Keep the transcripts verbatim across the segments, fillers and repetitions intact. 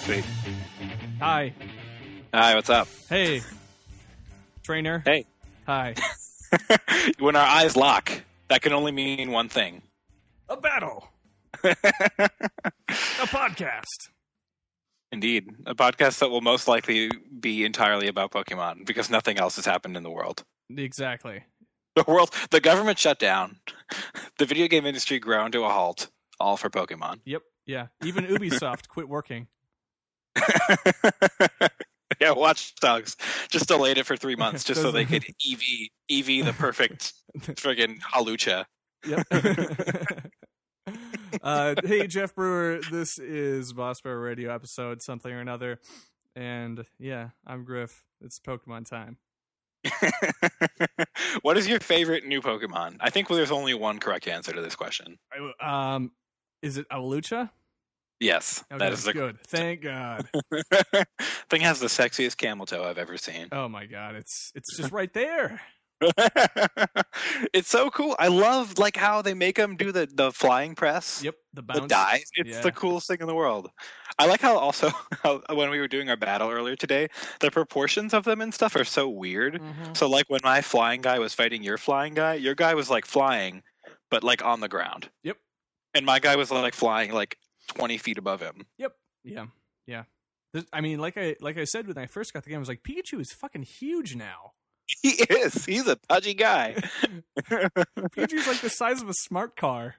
Sweet. Hi. Hi, what's up? Hey. Trainer. Hey. Hi. When our eyes lock, that can only mean one thing. A battle. A podcast. Indeed. A podcast that will most likely be entirely about Pokemon, because nothing else has happened in the world. Exactly. The world, the government shut down. The video game industry ground to a halt, all for Pokemon. Yep. Yeah. Even Ubisoft quit working. Yeah, Watch Dogs just delayed it for three months just so they could E V E V the perfect friggin' Halucha. Yep. uh, hey, Jeff Brewer. This is Boss Bear Radio episode something or another. And yeah, I'm Griff. It's Pokemon time. What is your favorite new Pokemon? I think there's only one correct answer to this question. Um, is it Alucha? Yes, Okay, that is the good. Thank God. Thing has the sexiest camel toe I've ever seen. Oh my God, it's it's just right there. It's so cool. I love like how they make them do the, the flying press. Yep, the bounce. The dive. It's Yeah. the coolest thing in the world. I like how also how, when we were doing our battle earlier today, the proportions of them and stuff are so weird. Mm-hmm. So like when my flying guy was fighting your flying guy, your guy was like flying, but like on the ground. Yep. And my guy was like flying like twenty feet above him. Yep. Yeah. Yeah. There's, I mean, like I like I said when I first got the game, I was like, Pikachu is fucking huge now. He is. He's a pudgy guy. Pikachu's like the size of a smart car.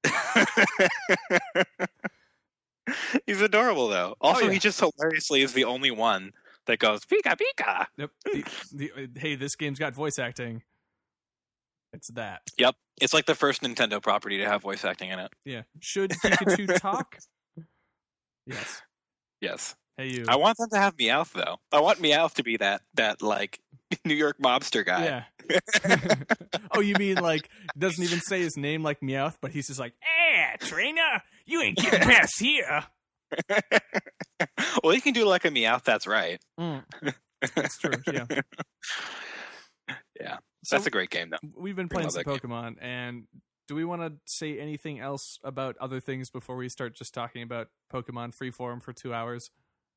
He's adorable though. Also, Oh, yeah. he just hilariously is the only one that goes Pika Pika. Yep. The, the, hey, this game's got voice acting. It's that. Yep. It's like the first Nintendo property to have voice acting in it. Yeah. Should Pikachu talk? Yes. Yes. Hey, you. I want them to have Meowth though. I want Meowth to be that that like New York mobster guy. Yeah. Oh, you mean like doesn't even say his name like Meowth, but he's just like, eh, trainer, you ain't getting past here. Well, he can do like a Meowth. That's right. Mm. That's true. Yeah. Yeah. So That's a great game though. we've been I playing love some that Pokemon, and do we want to say anything else about other things before we start just talking about Pokemon Freeform for two hours?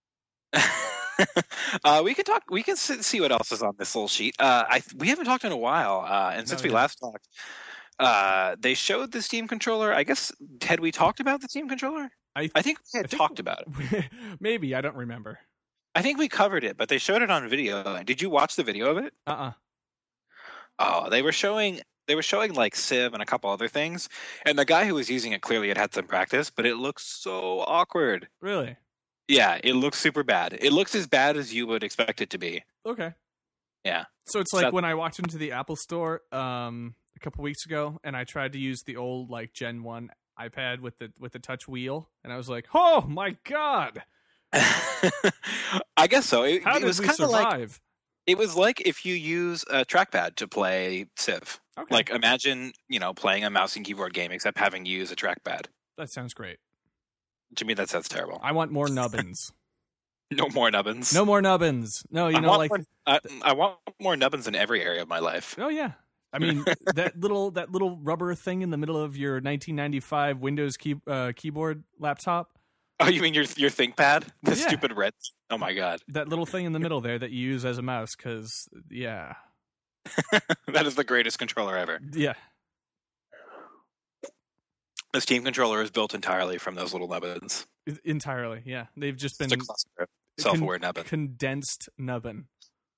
uh, we can talk. We can s- see what else is on this little sheet. Uh, I we haven't talked in a while, uh, and since No, we yeah. last talked, uh, they showed the Steam controller. I guess had we talked about the Steam controller? I, I think we had I think- talked about it. Maybe, I don't remember. I think we covered it, but they showed it on video. Did you watch the video of it? Uh-uh. Oh, they were showing. They were showing like Civ and a couple other things, and the guy who was using it clearly had had some practice, but it looks so awkward. Really? Yeah, it looks super bad. It looks as bad as you would expect it to be. Okay. Yeah. So it's like So- when I walked into the Apple store um, a couple weeks ago, and I tried to use the old like Gen one iPad with the with the touch wheel, and I was like, "Oh my God, I guess so. It, how it did was we kind of like survive?" it was like if you use a trackpad to play Civ. Okay, Like imagine, you know, playing a mouse and keyboard game except having to use a trackpad. that sounds great. To me, that sounds terrible. I want more nubbins. No more nubbins. No more nubbins. No, you I know, want like, more, I, I want more nubbins in every area of my life. oh yeah. I mean, that little that little rubber thing in the middle of your nineteen ninety-five Windows key, uh, keyboard laptop. Oh, you mean your your ThinkPad? The Yeah. stupid red. Oh my god, That little thing in the middle there that you use as a mouse, because yeah, that is the greatest controller ever. yeah. The Steam controller is built entirely from those little nubbins. Entirely, yeah. They've just been It's a cluster of self-aware nubbin. condensed nubbin.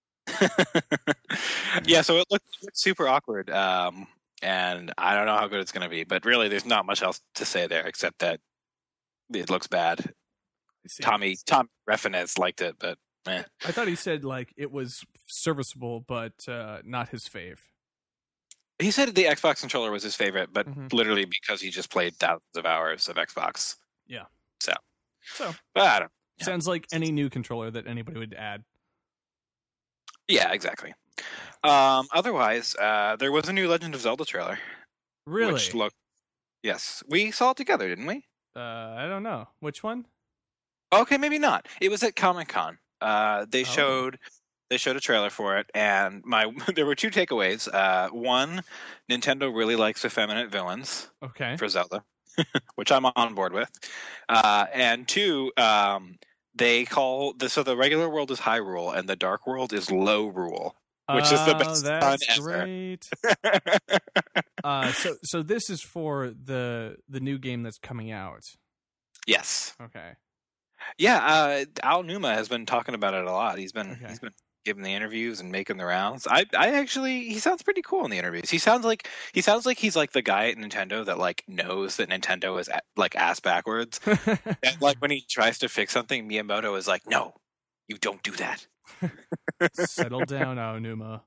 Yeah, so it looked, it looked super awkward, um, and I don't know how good it's going to be. But really, there's not much else to say there except that it looks bad. I see. Tommy Tom Reffinez liked it, but eh. I thought he said like it was serviceable, but uh, not his fave. He said the Xbox controller was his favorite, but Mhm. literally because he just played thousands of hours of Xbox. Yeah. So, So but I don't. Yeah. sounds like any new controller that anybody would add. Yeah, exactly. Um, otherwise, uh, there was a new Legend of Zelda trailer. Really? Which looked, yes, we saw it together, didn't we? uh, I don't know which one. Okay, maybe not. It was at Comic Con. Uh, they Oh. showed they showed a trailer for it, and my there were two takeaways. Uh, one, Nintendo really likes effeminate villains Okay. for Zelda, which I'm on board with. Uh, and two, um, they call the so the regular world is Hyrule and the Dark World is Low Rule, which is the best Oh, that's fun ever. great. uh, so so this is for the the new game that's coming out. Yes. Okay. Yeah, uh, Al Numa has been talking about it a lot. He's been Okay. he's been giving the interviews and making the rounds. I I actually he sounds pretty cool in the interviews. He sounds like he sounds like he's like the guy at Nintendo that like knows that Nintendo is like ass backwards. And like when he tries to fix something, Miyamoto is like, "No, you don't do that." Settle down, Aonuma.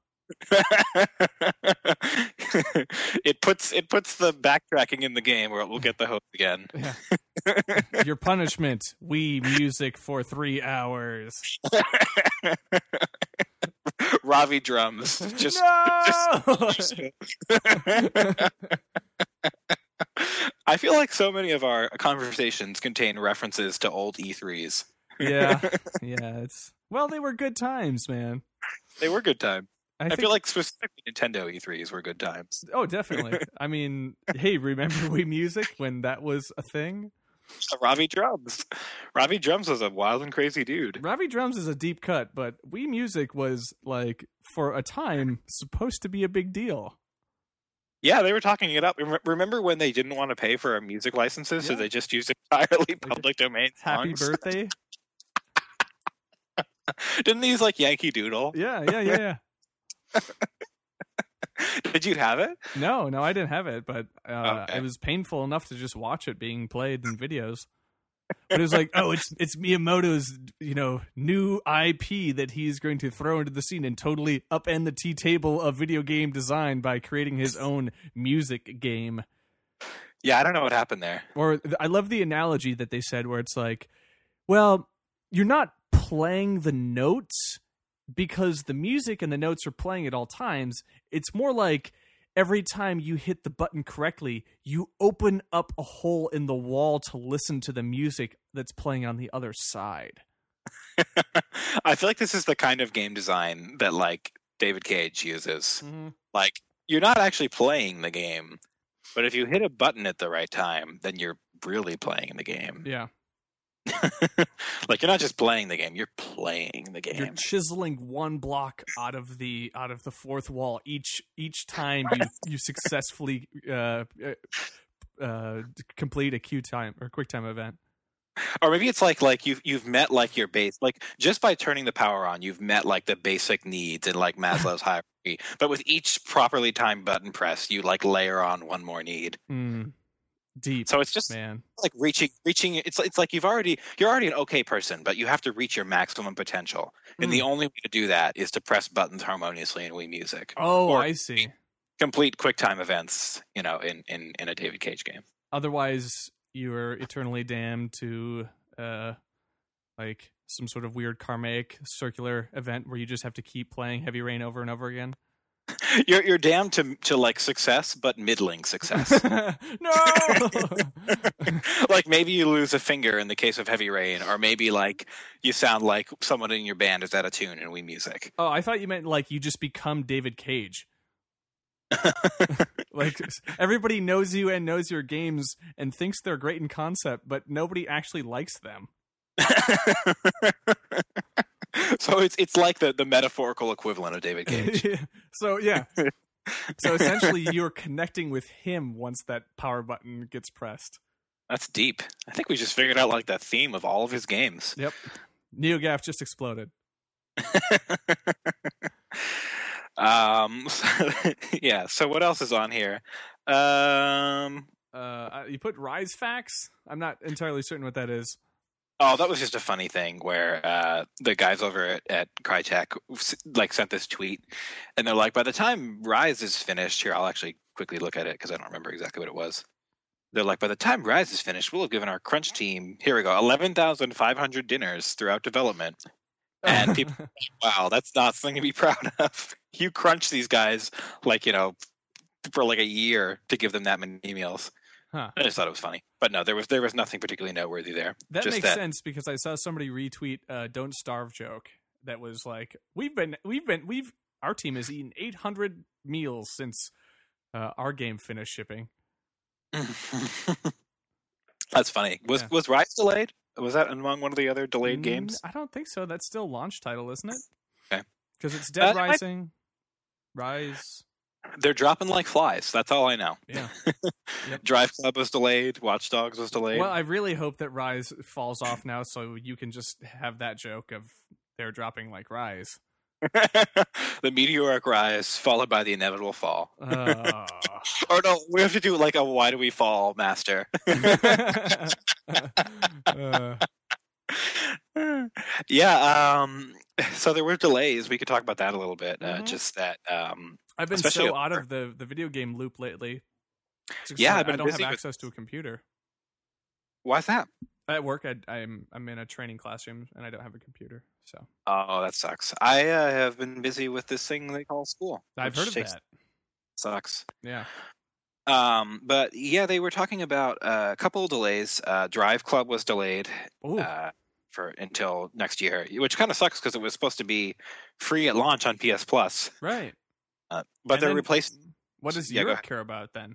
it puts it puts the backtracking in the game where we'll get the host again. Yeah. Your punishment: Wii music for three hours. Ravi drums. Just, no! just... I feel like so many of our conversations contain references to old E threes. yeah, yeah. It's well, they were good times, man. They were good times. I, I think... feel like specifically Nintendo E threes were good times. Oh, definitely. I mean, hey, remember Wii Music when that was a thing? Ravi Drums. Ravi Drums was a wild and crazy dude. Ravi Drums is a deep cut, but Wii Music was, like, for a time, supposed to be a big deal. Yeah, they were talking it up. Remember when they didn't want to pay for our music licenses, yeah. so they just used entirely public domain songs? Happy birthday. Didn't they use, like, Yankee Doodle? Yeah, yeah, yeah, yeah. Did you have it? No, no, I didn't have it, but uh, okay. it was painful enough to just watch it being played in videos. But it was like, oh, it's it's Miyamoto's, you know, new I P that he's going to throw into the scene and totally upend the tea table of video game design by creating his own music game. Yeah, I don't know what happened there. Or I love the analogy that they said where it's like, well, you're not playing the notes because the music and the notes are playing at all times. It's more like every time you hit the button correctly, you open up a hole in the wall to listen to the music that's playing on the other side. I feel like this is the kind of game design that like David Cage uses. Mm-hmm. Like you're not actually playing the game, but if you hit a button at the right time, then you're really playing the game. Yeah. Like you're not just playing the game, you're playing the game. You're chiseling one block out of the out of the fourth wall each each time you you successfully uh, uh, complete a queue time or quick time event. Or maybe it's like like you've you've met like your base, like just by turning the power on, you've met like the basic needs in like Maslow's hierarchy. But with each properly timed button press, you like layer on one more need. Mm. Deep. So it's just man. like reaching, reaching. It's it's like you've already you're already an okay person, but you have to reach your maximum potential, and mm. the only way to do that is to press buttons harmoniously in Wii Music. Oh, or I see. Complete QuickTime events, you know, in, in, in a David Cage game. Otherwise, you are eternally damned to uh, like some sort of weird karmic circular event where you just have to keep playing Heavy Rain over and over again. You're you're damned to to like success, but middling success. No. Like maybe you lose a finger in the case of Heavy Rain, or maybe like you sound like someone in your band is out of tune in Wii Music. Oh, I thought you meant like you just become David Cage. Like everybody knows you and knows your games and thinks they're great in concept, but nobody actually likes them. So it's it's like the, the metaphorical equivalent of David Cage. So yeah. So essentially you're connecting with him once that power button gets pressed. That's deep. I think we just figured out like the theme of all of his games. Yep. NeoGaf just exploded. um so, yeah, so what else is on here? Um uh you put Rise Facts? I'm not entirely certain what that is. Oh, that was just a funny thing where uh, the guys over at, at Crytek like sent this tweet, and they're like, by the time Rise is finished, here, I'll actually quickly look at it because I don't remember exactly what it was. They're like, by the time Rise is finished, we'll have given our crunch team, here we go, eleven thousand five hundred dinners throughout development. And people are like, wow, that's not something to be proud of. You crunch these guys like, you know, for like a year to give them that many meals. Huh. I just thought it was funny, but no, there was there was nothing particularly noteworthy there. That just makes that. sense because I saw somebody retweet a "Don't Starve" joke that was like, "We've been, we've been, we've our team has eaten eight hundred meals since uh, our game finished shipping." That's funny. Was yeah. was Rise delayed? Was that among one of the other delayed Mm, games? I don't think so. That's still launch title, isn't it? Okay. Because it's Dead Uh, I- Rising, Rise. They're dropping like flies. That's all I know. Yeah. Yep. Drive Club was delayed. Watch Dogs was delayed. Well, I really hope that Rise falls off now, so you can just have that joke of they're dropping like Rise. The meteoric rise followed by the inevitable fall. Uh. Or no, we have to do like a why do we fall master. uh, Yeah, um so there were delays. We could talk about that a little bit. Uh, Mhm. just that um I've been Especially so at out of the, the video game loop lately. It's just Yeah, like I've been I don't have busy with- access to a computer. why's that? At work, I, I'm I'm in a training classroom and I don't have a computer. So Oh, that sucks. I uh, have been busy with this thing they call school. I've which heard of takes- that. Sucks. Yeah. Um, but yeah, they were talking about uh, a couple of delays. Uh, Drive Club was delayed Ooh. uh, for until next year, which kind of sucks because it was supposed to be free at launch on P S Plus. Right. Uh, but And they're then replacing What does Yeah, go Europe ahead. care about then?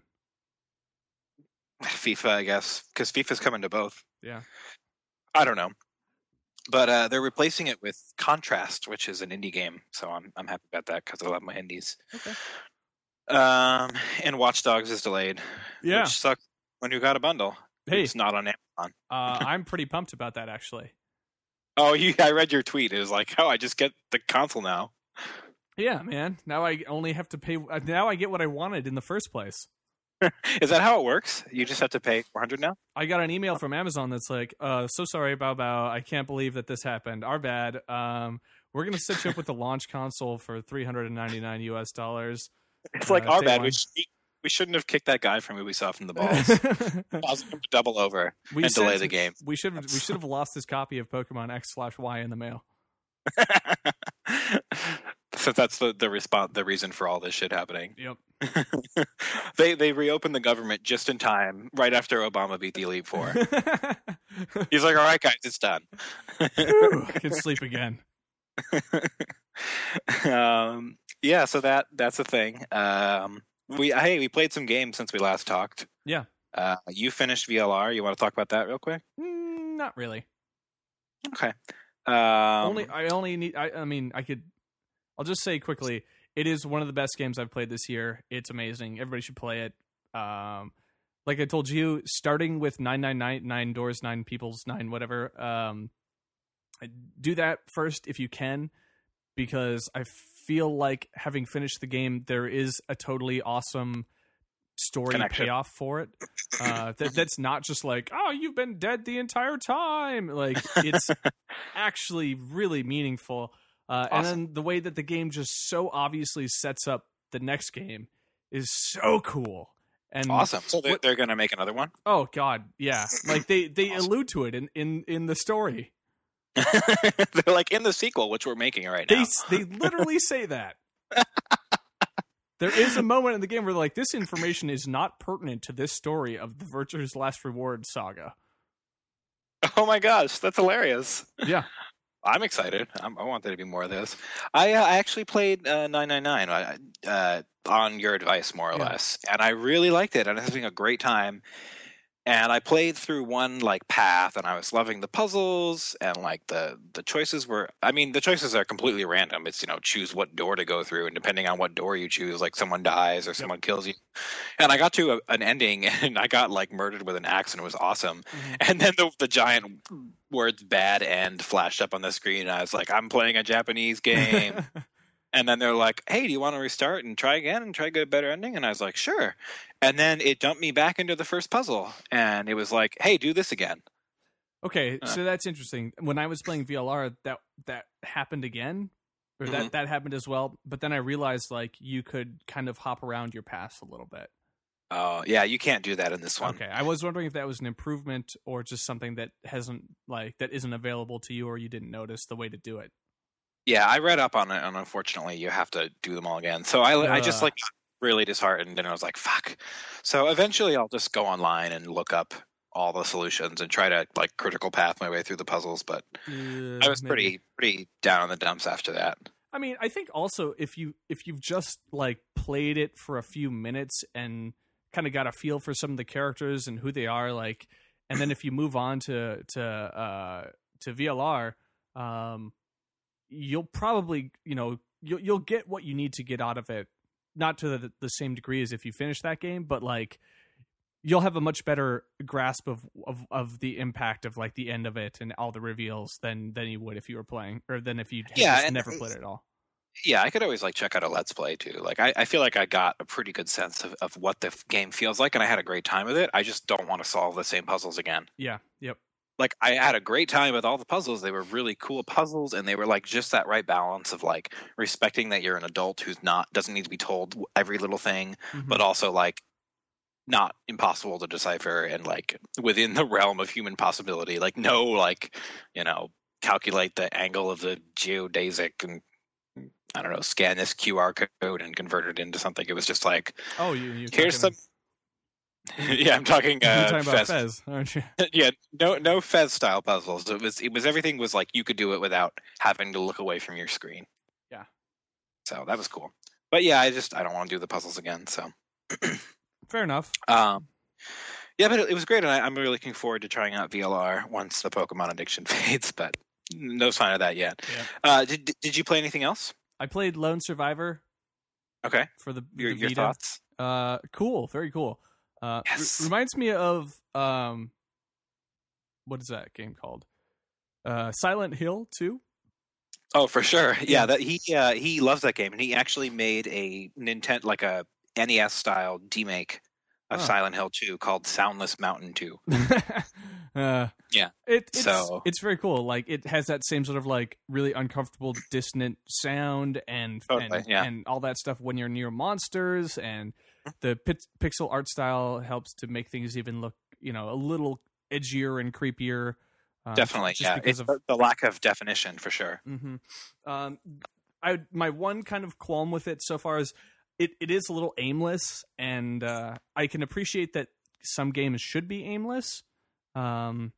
FIFA, I guess, because FIFA's coming to both. Yeah. I don't know, but uh, they're replacing it with Contrast, which is an indie game. So I'm I'm happy about that because I love my indies. Okay. Um, and Watch Dogs is delayed, Yeah. which sucks when you got a bundle. Hey, It's not on Amazon. uh, I'm pretty pumped about that actually. Oh, you, I read your tweet. It was like, oh, I just get the console now. Yeah, man. Now I only have to pay. uh, Now I get what I wanted in the first place. Is that how it works? You just have to pay four hundred now? I got an email from Amazon that's like, uh, so sorry, Bao Bao. I can't believe that this happened. Our bad. Um, we're going to set you up with the launch console for three hundred ninety-nine U S dollars. It's like Uh, our day bad. one. We, sh- we shouldn't have kicked that guy from Ubisoft in the balls. Causing him to double over we and delay sent- the game. We should we should have lost his copy of Pokemon X slash Y in the mail. So that's the the response, the reason for all this shit happening. Yep. they they reopened the government just in time, right after Obama beat the Elite Four. He's like, "All right, guys, it's done." Whew, I can sleep again. um, yeah, so that that's the thing. Um, we hey, we played some games since we last talked. Yeah. Uh, you finished V L R. You want to talk about that real quick? Mm, not really. Okay. Um, only I only need. I, I mean, I could. I'll just say quickly. It is one of the best games I've played this year. It's amazing. Everybody should play it. Um, like I told you, starting with nine nine nine, nine doors, nine peoples, nine whatever. Um, do that first if you can, because I feel like having finished the game, there is a totally awesome story Connection. payoff for it. Uh, that that's not just like, oh, you've been dead the entire time. Like it's actually really meaningful. Uh, Awesome. And then the way that the game just so obviously sets up the next game is so cool. And awesome. So they're, what- they're going to make another one. oh god, yeah, like they they Awesome. allude to it in in in the story. They're like in the sequel, which we're making right now. They they literally say that. There is a moment in the game where they're like, this information is not pertinent to this story of the Virtue's Last Reward saga. Oh my gosh, that's hilarious. Yeah. I'm excited. I'm, I want there to be more of this. I uh, I actually played uh, nine nine nine uh, on your advice, more or Yeah. less, and I really liked it. And I was having a great time. And I played through one like path, and I was loving the puzzles, and like the the choices were. I mean, the choices are completely random. It's you know choose what door to go through, and depending on what door you choose, like someone dies or someone kills you. And I got to a, an ending, and I got like murdered with an axe, and it was awesome. Mhm. And then the the giant words "bad end" flashed up on the screen, and I was like, I'm playing a Japanese game. And then they're like, hey, do you want to restart and try again and try to get a better ending? And I was like, sure. And then it dumped me back into the first puzzle. And it was like, hey, do this again. Okay, Uh. so that's interesting. When I was playing V L R, that that happened again, or that Mhm. that happened as well. But then I realized like you could kind of hop around your paths a little bit. Oh, yeah, you can't do that in this one. Okay, I was wondering if that was an improvement or just something that hasn't like that isn't available to you, or you didn't notice the way to do it. Yeah, I read up on it, and unfortunately, you have to do them all again. So I, I just Ugh. like got really disheartened, and I was like, fuck. So eventually, I'll just go online and look up all the solutions and try to like critical path my way through the puzzles. But Uh, I was maybe. pretty pretty down in the dumps after that. I mean, I think also if you if you've just like played it for a few minutes and kind of got a feel for some of the characters and who they are, like and then if you move on to to uh, to V L R, um, you'll probably you know you'll you'll get what you need to get out of it, not to the, the same degree as if you finish that game, but like you'll have a much better grasp of, of of the impact of like the end of it and all the reveals than than you would if you were playing, or than if you yeah, just and, never played it at all. Yeah, I could always like check out a Let's Play too. Like I, I feel like I got a pretty good sense of, of what the f- game feels like, and I had a great time with it. I just don't want to solve the same puzzles again. Yeah. Yep. Like I had a great time with all the puzzles. They were really cool puzzles, and they were like just that right balance of like respecting that you're an adult who's not doesn't need to be told every little thing, Mhm. but also like not impossible to decipher and like within the realm of human possibility. Like no, like you know, calculate the angle of the geodesic and I don't know, scan this Q R code and convert it into something. It was just like, oh, you you here's some. yeah, I'm talking. Uh, You're talking about Fez. Fez, aren't you? yeah, no, no Fez style puzzles. It was, it was everything was like you could do it without having to look away from your screen. Yeah. So that was cool. But yeah, I just I don't want to do the puzzles again. So. Fair enough. Um. Yeah, but it, it was great, and I, I'm really looking forward to trying out V L R once the Pokemon addiction fades. But no sign of that yet. Yeah. Uh, did Did you play anything else? I played Lone Survivor Okay. for the, Your the your Vita. thoughts? Uh, cool, very cool. Uh, Yes. re- reminds me of um, what is that game called? Uh, Silent Hill two. Oh, for sure. Yeah, Yeah. that he uh, he loves that game, and he actually made a Nintendo like a N E S style demake of Huh. Silent Hill two called Soundless Mountain two. uh, Yeah. It, it's So- it's very cool. Like it has that same sort of like really uncomfortable, dissonant sound and Totally, and, yeah. and all that stuff when you're near monsters, and the pit, pixel art style helps to make things even look you know a little edgier and creepier. Um, Definitely, just yeah. because It's of the, the lack of definition for sure. hmm Um, I my one kind of qualm with it so far is it, it is a little aimless, and uh, I can appreciate that some games should be aimless. Um,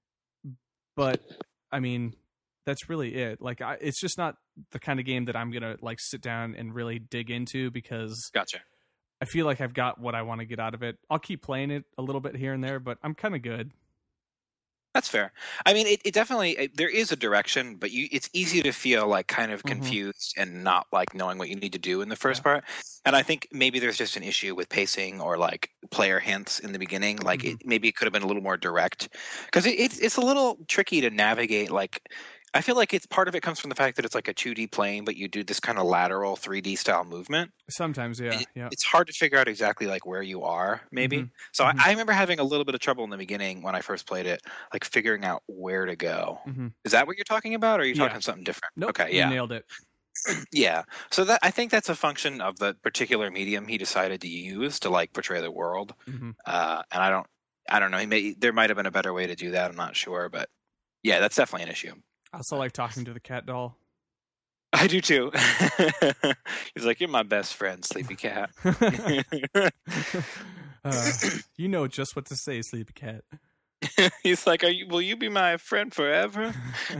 but I mean, that's really it. Like, I, it's just not the kind of game that I'm gonna like sit down and really dig into because Gotcha. I feel like I've got what I want to get out of it. I'll keep playing it a little bit here and there, but I'm kind of good. That's fair. I mean, it, it definitely it, there is a direction, but you it's easy to feel like kind of Mhm. confused and not like knowing what you need to do in the first Yeah. part. And I think maybe there's just an issue with pacing or like player hints in the beginning. Like Mhm. it, maybe it could have been a little more direct because it, it's it's a little tricky to navigate. Like I feel like it's part of it comes from the fact that it's like a two D plane, but you do this kind of lateral three D style movement. Sometimes, yeah, It- yeah. It's hard to figure out exactly like where you are, maybe. Mhm. So Mhm. I, I remember having a little bit of trouble in the beginning when I first played it, like figuring out where to go. hmm Is that what you're talking about, or are you Yeah. talking something different? Nope, Okay, you yeah, nailed it. yeah. So that I think that's a function of the particular medium he decided to use to like portray the world. hmm Uh, and I don't, I don't know. He may there might have been a better way to do that. I'm not sure, but yeah, that's definitely an issue. I also like talking to the cat doll. I do too. He's like, "You're my best friend, Sleepy Cat." uh, you know just what to say, Sleepy Cat. He's like, Are you, "Will you be my friend forever?"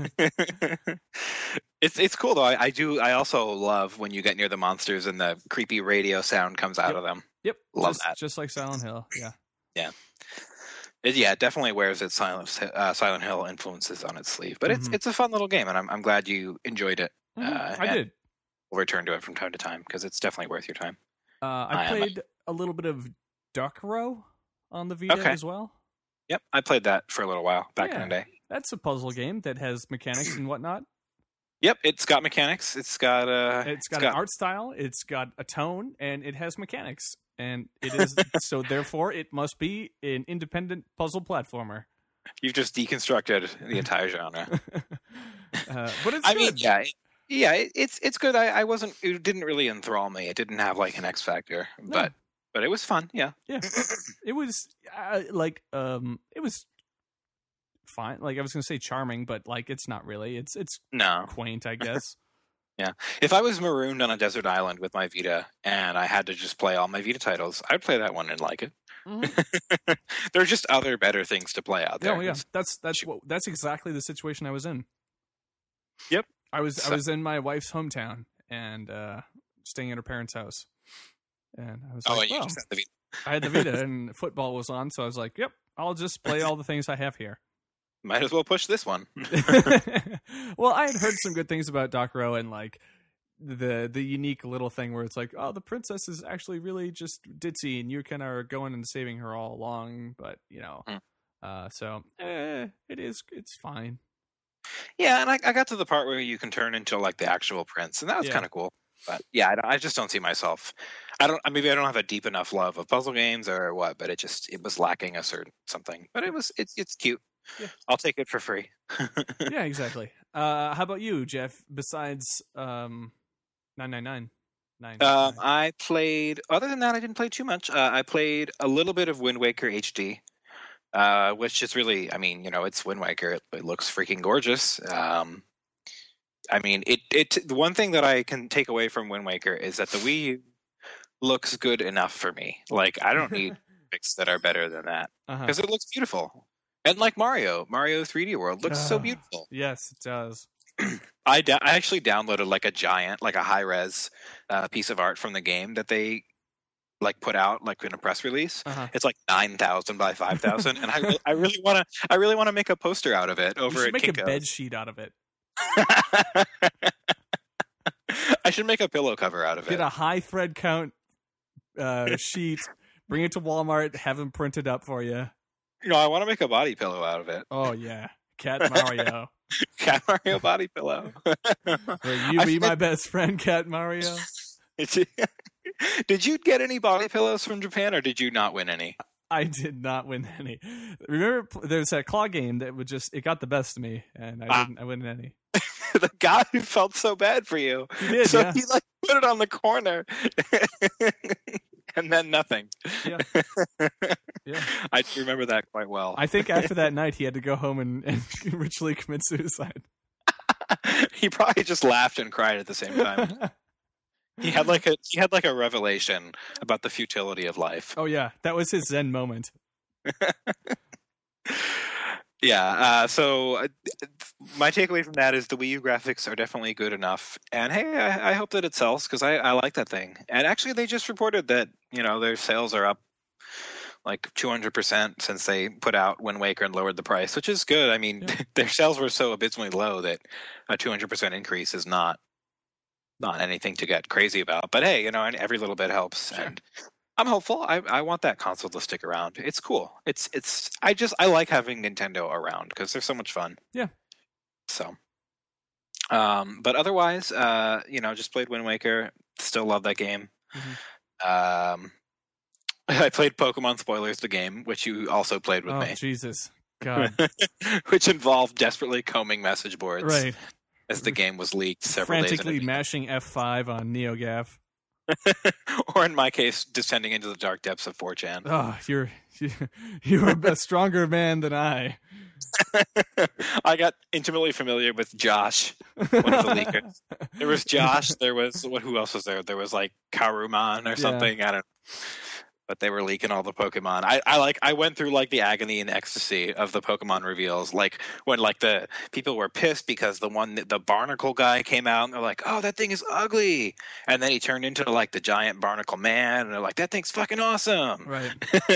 it's it's cool though. I, I do. I also love when you get near the monsters and the creepy radio sound comes out Yep. of them. Yep, Love just, that. just like Silent Hill. Yeah, It, yeah, it definitely wears its Silent uh, Silent Hill influences on its sleeve. But it's Mhm. it's a fun little game, and I'm I'm glad you enjoyed it. Mhm, Uh, I and did. We'll return to it from time to time because it's definitely worth your time. Uh, I I am- played a little bit of Duck Row on the Vita Okay. as well. Yep, I played that for a little while back in Yeah. the day. That's a puzzle game that has mechanics and whatnot. Yep, it's got mechanics. It's got uh, It's got an art style, it's got a tone, and it has mechanics. And it is so therefore it must be an independent puzzle platformer. You've just deconstructed the entire genre. uh, but it's I good. mean, yeah, it, yeah, it, it's it's good. I, I wasn't. It didn't really enthrall me. It didn't have like an X factor, No. but but it was fun. Yeah. Yeah, it was uh, like um, it was fine. Like I was gonna say charming, but like it's not really. It's it's No. quaint, I guess. If I was marooned on a desert island with my Vita and I had to just play all my Vita titles, I'd play that one and like it. Mhm. There are just other better things to play out there. Oh yeah, that's that's what that's exactly the situation I was in. Yep. I was I So- was in my wife's hometown and uh, staying at her parents' house, and I was Oh, like, and you well, just had the Vita. I had the Vita and football was on, so I was like, yep, I'll just play all the things I have here. Might as well push this one. Well, I had heard some good things about Dokuro and like the the unique little thing where it's like, oh, the princess is actually really just ditzy, and you kind of are going and saving her all along. But you know, mm. uh, so eh, it is it's fine. Yeah, and I, I got to the part where you can turn into like the actual prince, and that was yeah. kind of cool. But yeah, I, I just don't see myself. I don't. Maybe I don't have a deep enough love of puzzle games or what, but it just it was lacking a certain something. But it was it's it's cute. Yeah. I'll take it for free. Yeah, exactly. Uh, how about you, Jeff? Besides um, nine nine nine. Nine, um, I played. Other than that, I didn't play too much. Uh, I played a little bit of Wind Waker H D. Uh, which is really, I mean, you know, it's Wind Waker. It, it looks freaking gorgeous. Um, I mean, it, it, the one thing that I can take away from Wind Waker is that the Wii U looks good enough for me. Like, I don't need graphics that are better than that because uh-huh. it looks beautiful. And like Mario, Mario three D World looks uh, so beautiful. Yes, it does. I, da- I actually downloaded like a giant, like a high res uh, piece of art from the game that they like put out like in a press release. Uh-huh. It's like nine thousand by five thousand, and I really, I really want to I really want to make a poster out of it over you should at make Kinko's. A bed sheet out of it. I should make a pillow cover out of Get it. Get a high thread count uh, sheet, bring it to Walmart, have them printed up for you. You know, I want to make a body pillow out of it. Oh yeah, Cat Mario. Cat Mario body pillow. Will you I be my best friend, Cat Mario? Did you get any body pillows from Japan, or did you not win any? I did not win any. Remember, there's that claw game that would just, it got the best of me, and I ah. didn't I win any. The guy who felt so bad for you. He did, so yeah. he like put it on the corner. And then nothing. Yeah. Yeah. I remember that quite well. I think after that night, he had to go home and, and ritually commit suicide. He probably just laughed and cried at the same time. He had like a he had like a revelation about the futility of life. Oh yeah, that was his Zen moment. Yeah. Uh, so uh, my takeaway from that is the Wii U graphics are definitely good enough, and hey, I, I hope that it sells because I, I like that thing. And actually, they just reported that you know their sales are up like two hundred percent since they put out Wind Waker and lowered the price, which is good. I mean, yeah. Their sales were so abysmally low that a two hundred percent increase is not. Not anything to get crazy about, but hey, you know, every little bit helps, sure. And I'm hopeful. I, I want that console to stick around. It's cool. It's it's. I just I like having Nintendo around because they're so much fun. Yeah. So, um, but otherwise, uh, you know, just played Wind Waker. Still love that game. Mm-hmm. Um, I played Pokemon Spoilers, the game, which you also played with oh, me. Oh Jesus, God! Which involved desperately combing message boards. Right. As the game was leaked several frantically days mashing F five on NeoGAF. Or in my case, descending into the dark depths of four chan. Oh, you're you're a stronger man than I. I got intimately familiar with Josh, one of the leakers. There was Josh. There was what? Who else was there? There was like Karuman or something. Yeah. I don't know. But they were leaking all the Pokemon. I, I like I went through like the agony and ecstasy of the Pokemon reveals. Like when like the people were pissed because the one the Barnacle guy came out and they're like, oh, that thing is ugly, and then he turned into like the giant Barnacle man, and they're like, that thing's fucking awesome. Right.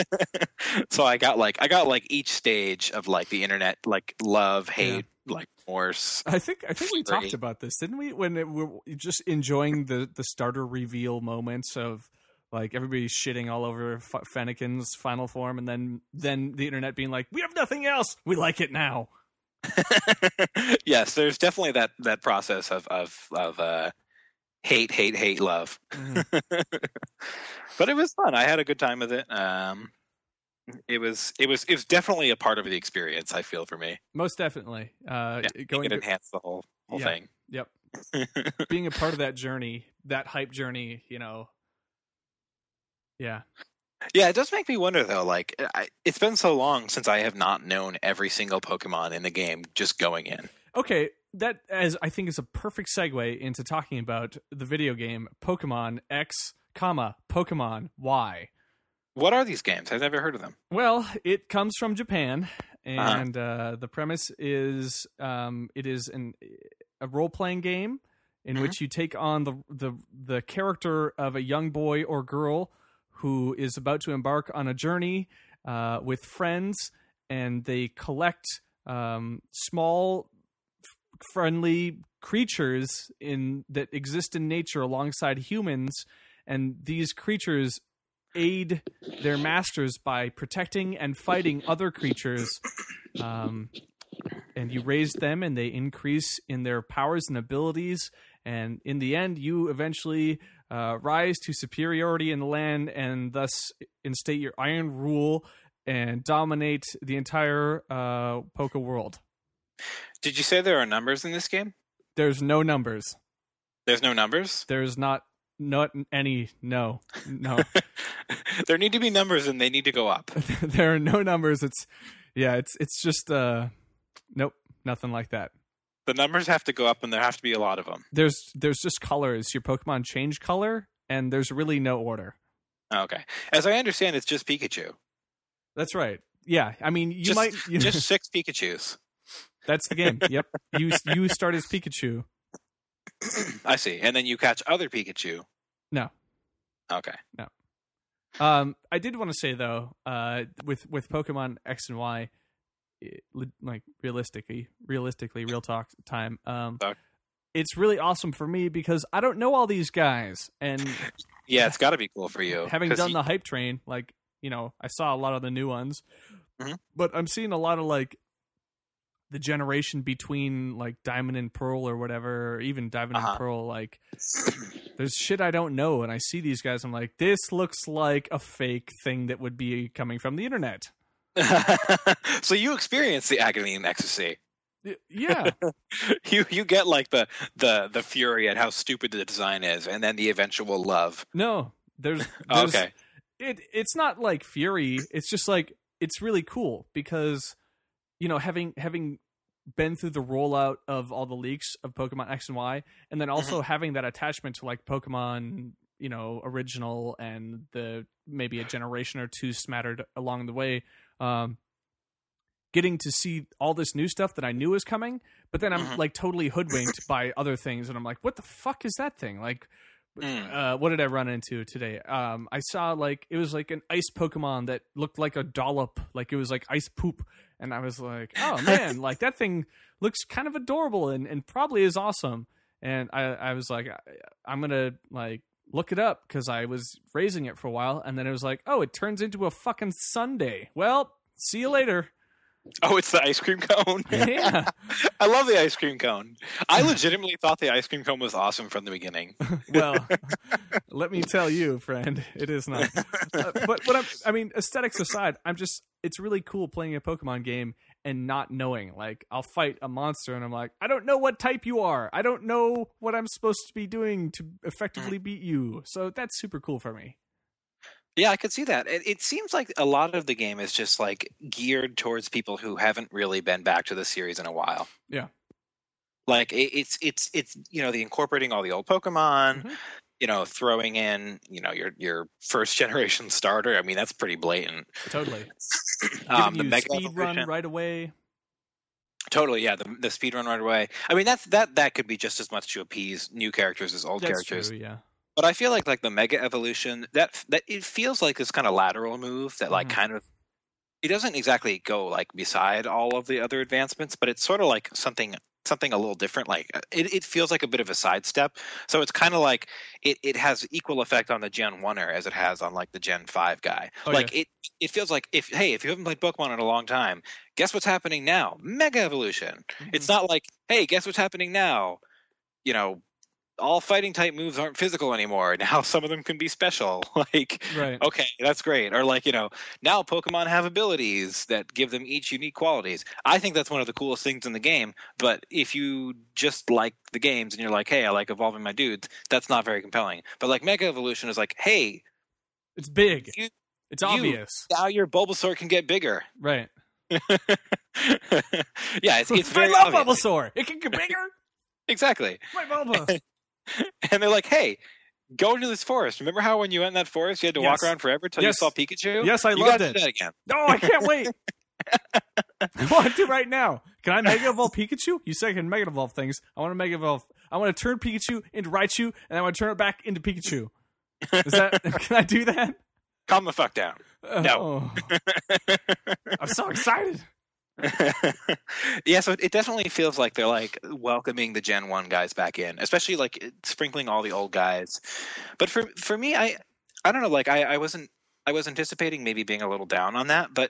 So I got like I got like each stage of like the internet like love hate yeah. like Morse. I think I think we talked about this, didn't we? When it, we were just enjoying the the starter reveal moments of. Like everybody's shitting all over F- Fennekin's final form, and then then the internet being like, "We have nothing else. We like it now." Yes, there's definitely that that process of of of uh, hate, hate, hate, love. Mm-hmm. But it was fun. I had a good time with it. Um, it was it was it was definitely a part of the experience. I feel for me, most definitely. Uh, yeah, going it enhanced the whole whole yeah, thing. Yep. Being a part of that journey, that hype journey, you know. Yeah. Yeah, it does make me wonder, though, like, I, it's been so long since I have not known every single Pokemon in the game just going in. Okay, that as I think is a perfect segue into talking about the video game Pokemon X, comma, Pokemon Y. What are these games? I've never heard of them. Well, it comes from Japan, and uh-huh. uh, the premise is um, it is an, a role-playing game in mm-hmm. which you take on the, the the character of a young boy or girl who is about to embark on a journey uh, with friends, and they collect um, small, f- friendly creatures in that exist in nature alongside humans, and these creatures aid their masters by protecting and fighting other creatures. Um, and you raise them, and they increase in their powers and abilities. And in the end, you eventually uh, rise to superiority in the land, and thus instate your iron rule and dominate the entire uh, Poké world. Did you say there are numbers in this game? There's no numbers. There's no numbers? There's not not any. No, no. There need to be numbers, and they need to go up. There are no numbers. It's yeah. It's it's just uh, nope, nothing like that. The numbers have to go up, and there have to be a lot of them. There's there's just colors. Your Pokemon change color, and there's really no order. Okay, as I understand, it's just Pikachu. That's right. Yeah, I mean, you just, might you just six Pikachus. That's the game. Yep. You you start as Pikachu. I see, and then you catch other Pikachu. No. Okay. No. Um, I did want to say though, uh, with with Pokemon X and Y, it, like realistically, realistically, real talk time. Um, Talk. It's really awesome for me because I don't know all these guys, and yeah, it's got to be cool for you. Having done you... the hype train, like you know, I saw a lot of the new ones, mm-hmm. but I'm seeing a lot of like the generation between like Diamond and Pearl or whatever, or even Diamond uh-huh. and Pearl. Like, there's shit I don't know, and I see these guys. I'm like, this looks like a fake thing that would be coming from the internet. So you experience the agony and ecstasy. Yeah. you you get like the, the the fury at how stupid the design is, and then the eventual love. No, there's, there's okay. It it's not like fury. It's just like it's really cool because you know having having been through the rollout of all the leaks of Pokemon X and Y, and then also mm-hmm. having that attachment to like Pokemon, you know, original and the maybe a generation or two smattered along the way. Um, getting to see all this new stuff that I knew was coming, but then I'm mm-hmm. like totally hoodwinked by other things, and I'm like, what the fuck is that thing? Like, mm. uh, what did I run into today? Um, I saw like, it was like an ice Pokemon that looked like a dollop, like it was like ice poop. And I was like, oh man, like that thing looks kind of adorable and, and probably is awesome. And I, I was like, I'm going to like look it up because I was raising it for a while. And then it was like, oh, it turns into a fucking sundae. Well, see you later. Oh, it's the ice cream cone? Yeah. I love the ice cream cone. I legitimately thought the ice cream cone was awesome from the beginning. Well, let me tell you, friend, it is not. Uh, but but I'm, I mean, aesthetics aside, I'm just, it's really cool playing a Pokemon game and not knowing. Like, I'll fight a monster and I'm like, I don't know what type you are. I don't know what I'm supposed to be doing to effectively beat you. So that's super cool for me. Yeah, I could see that. It, it seems like a lot of the game is just like geared towards people who haven't really been back to the series in a while. Yeah. Like it, it's it's it's you know, the incorporating all the old Pokemon, mm-hmm. you know, throwing in, you know, your your first generation starter. I mean, that's pretty blatant. Totally. um, the the Mega speed Evolution. run right away. Totally, yeah, the the speed run right away. I mean, that's that that could be just as much to appease new characters as old that's characters. True, yeah. But I feel like like the Mega Evolution, that that it feels like this kind of lateral move that like mm-hmm. kind of, it doesn't exactly go like beside all of the other advancements, but it's sort of like something something a little different. Like it, it feels like a bit of a sidestep. So it's kind of like it, it has equal effect on the Gen one-er as it has on like the Gen five guy. Oh, like yeah. it it feels like if hey if you haven't played Pokemon in a long time, guess what's happening now? Mega Evolution. Mm-hmm. It's not like hey guess what's happening now? You know. All fighting type moves aren't physical anymore. Now some of them can be special. Like, right. Okay, that's great. Or like, you know, now Pokemon have abilities that give them each unique qualities. I think that's one of the coolest things in the game. But if you just like the games and you're like, hey, I like evolving my dudes, that's not very compelling. But like Mega Evolution is like, hey, it's big. You, it's obvious. You, now your Bulbasaur can get bigger. Right. Yeah, it's, it's very I love obvious. Bulbasaur. It can get bigger. Exactly. My Bulba. And they're like, hey, go into this forest. Remember how when you went in that forest, you had to yes. walk around forever until yes. you saw Pikachu? Yes, I you loved gotta it. Do that again. No, I can't wait. I want to right now. Can I Mega Evolve Pikachu? You said I can Mega Evolve things. I want to Mega Evolve. I want to turn Pikachu into Raichu, and I want to turn it back into Pikachu. Is that? Can I do that? Calm the fuck down. No. Oh, I'm so excited. Yeah, so it definitely feels like they're like welcoming the Gen one guys back in, especially like sprinkling all the old guys. But for for me, I I don't know, like I, I wasn't I was anticipating maybe being a little down on that, but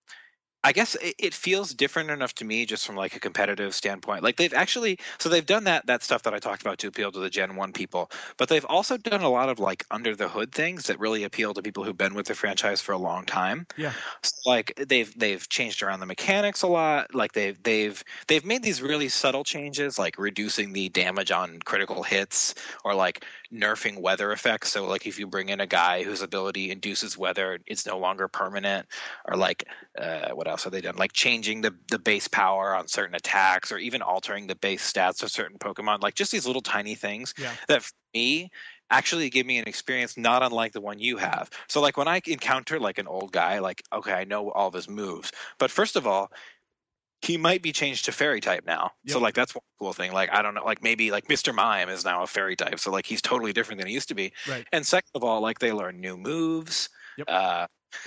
I guess it, it feels different enough to me just from like a competitive standpoint. Like they've actually, so they've done that that stuff that I talked about to appeal to the Gen one people, but they've also done a lot of like under the hood things that really appeal to people who've been with the franchise for a long time. Yeah. So like they've they've changed around the mechanics a lot. Like they've they've they've made these really subtle changes, like reducing the damage on critical hits or like nerfing weather effects. So like if you bring in a guy whose ability induces weather, it's no longer permanent, or like uh, what else have they done? Like changing the the base power on certain attacks, or even altering the base stats of certain Pokemon. Like just these little tiny things Yeah. that for me actually give me an experience not unlike the one you have. So like when I encounter like an old guy, like okay, I know all of his moves, but first of all, he might be changed to fairy type now. Yep. So like that's one cool thing. Like I don't know, like maybe like Mister Mime is now a fairy type. So like he's totally different than he used to be. Right. And second of all, like they learn new moves. Yep. Uh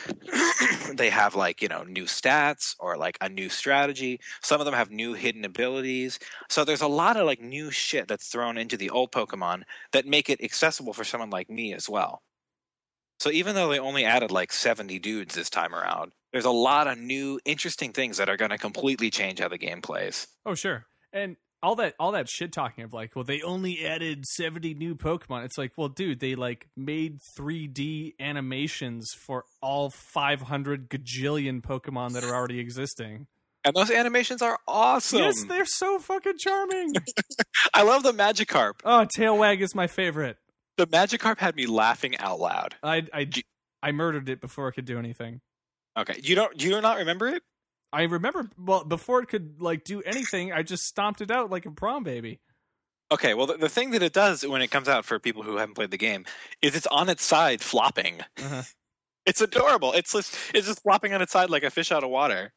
they have like, you know, new stats or like a new strategy. Some of them have new hidden abilities. So there's a lot of like new shit that's thrown into the old Pokemon that make it accessible for someone like me as well. So even though they only added like seventy dudes this time around, there's a lot of new interesting things that are going to completely change how the game plays. Oh, sure. And all that all that shit talking of like, well, they only added seventy new Pokemon. It's like, well, dude, they like made three D animations for all five hundred gajillion Pokemon that are already existing. And those animations are awesome. Yes, they're so fucking charming. I love the Magikarp. Oh, Tailwag is my favorite. The Magikarp had me laughing out loud. I I I murdered it before it could do anything. Okay, you don't you do not remember it? I remember, well, before it could like do anything, I just stomped it out like a prom baby. Okay, well, the, the thing that it does when it comes out for people who haven't played the game is it's on its side flopping. Uh-huh. It's adorable. It's just it's just flopping on its side like a fish out of water,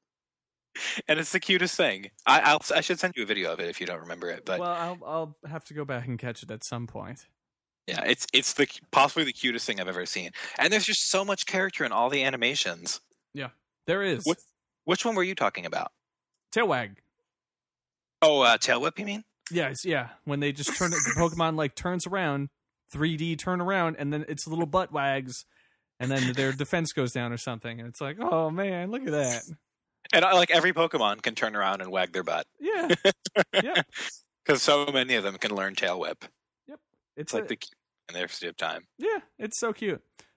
and it's the cutest thing. I I'll, I should send you a video of it if you don't remember it. But well, I'll I'll have to go back and catch it at some point. yeah, it's it's the possibly the cutest thing I've ever seen, and there's just so much character in all the animations. Yeah, there is. What, which one were you talking about? Tailwag. Oh, uh, Tail Whip, you mean? Yes, yeah. When they just turn it, the Pokemon like turns around, three D turn around, and then its little butt wags, and then their defense goes down or something, and it's like, oh man, look at that. And uh, like every Pokemon can turn around and wag their butt. Yeah, yeah. Because so many of them can learn Tail Whip. Yep, It's, it's like a, the in their of time. yeah, it's so cute.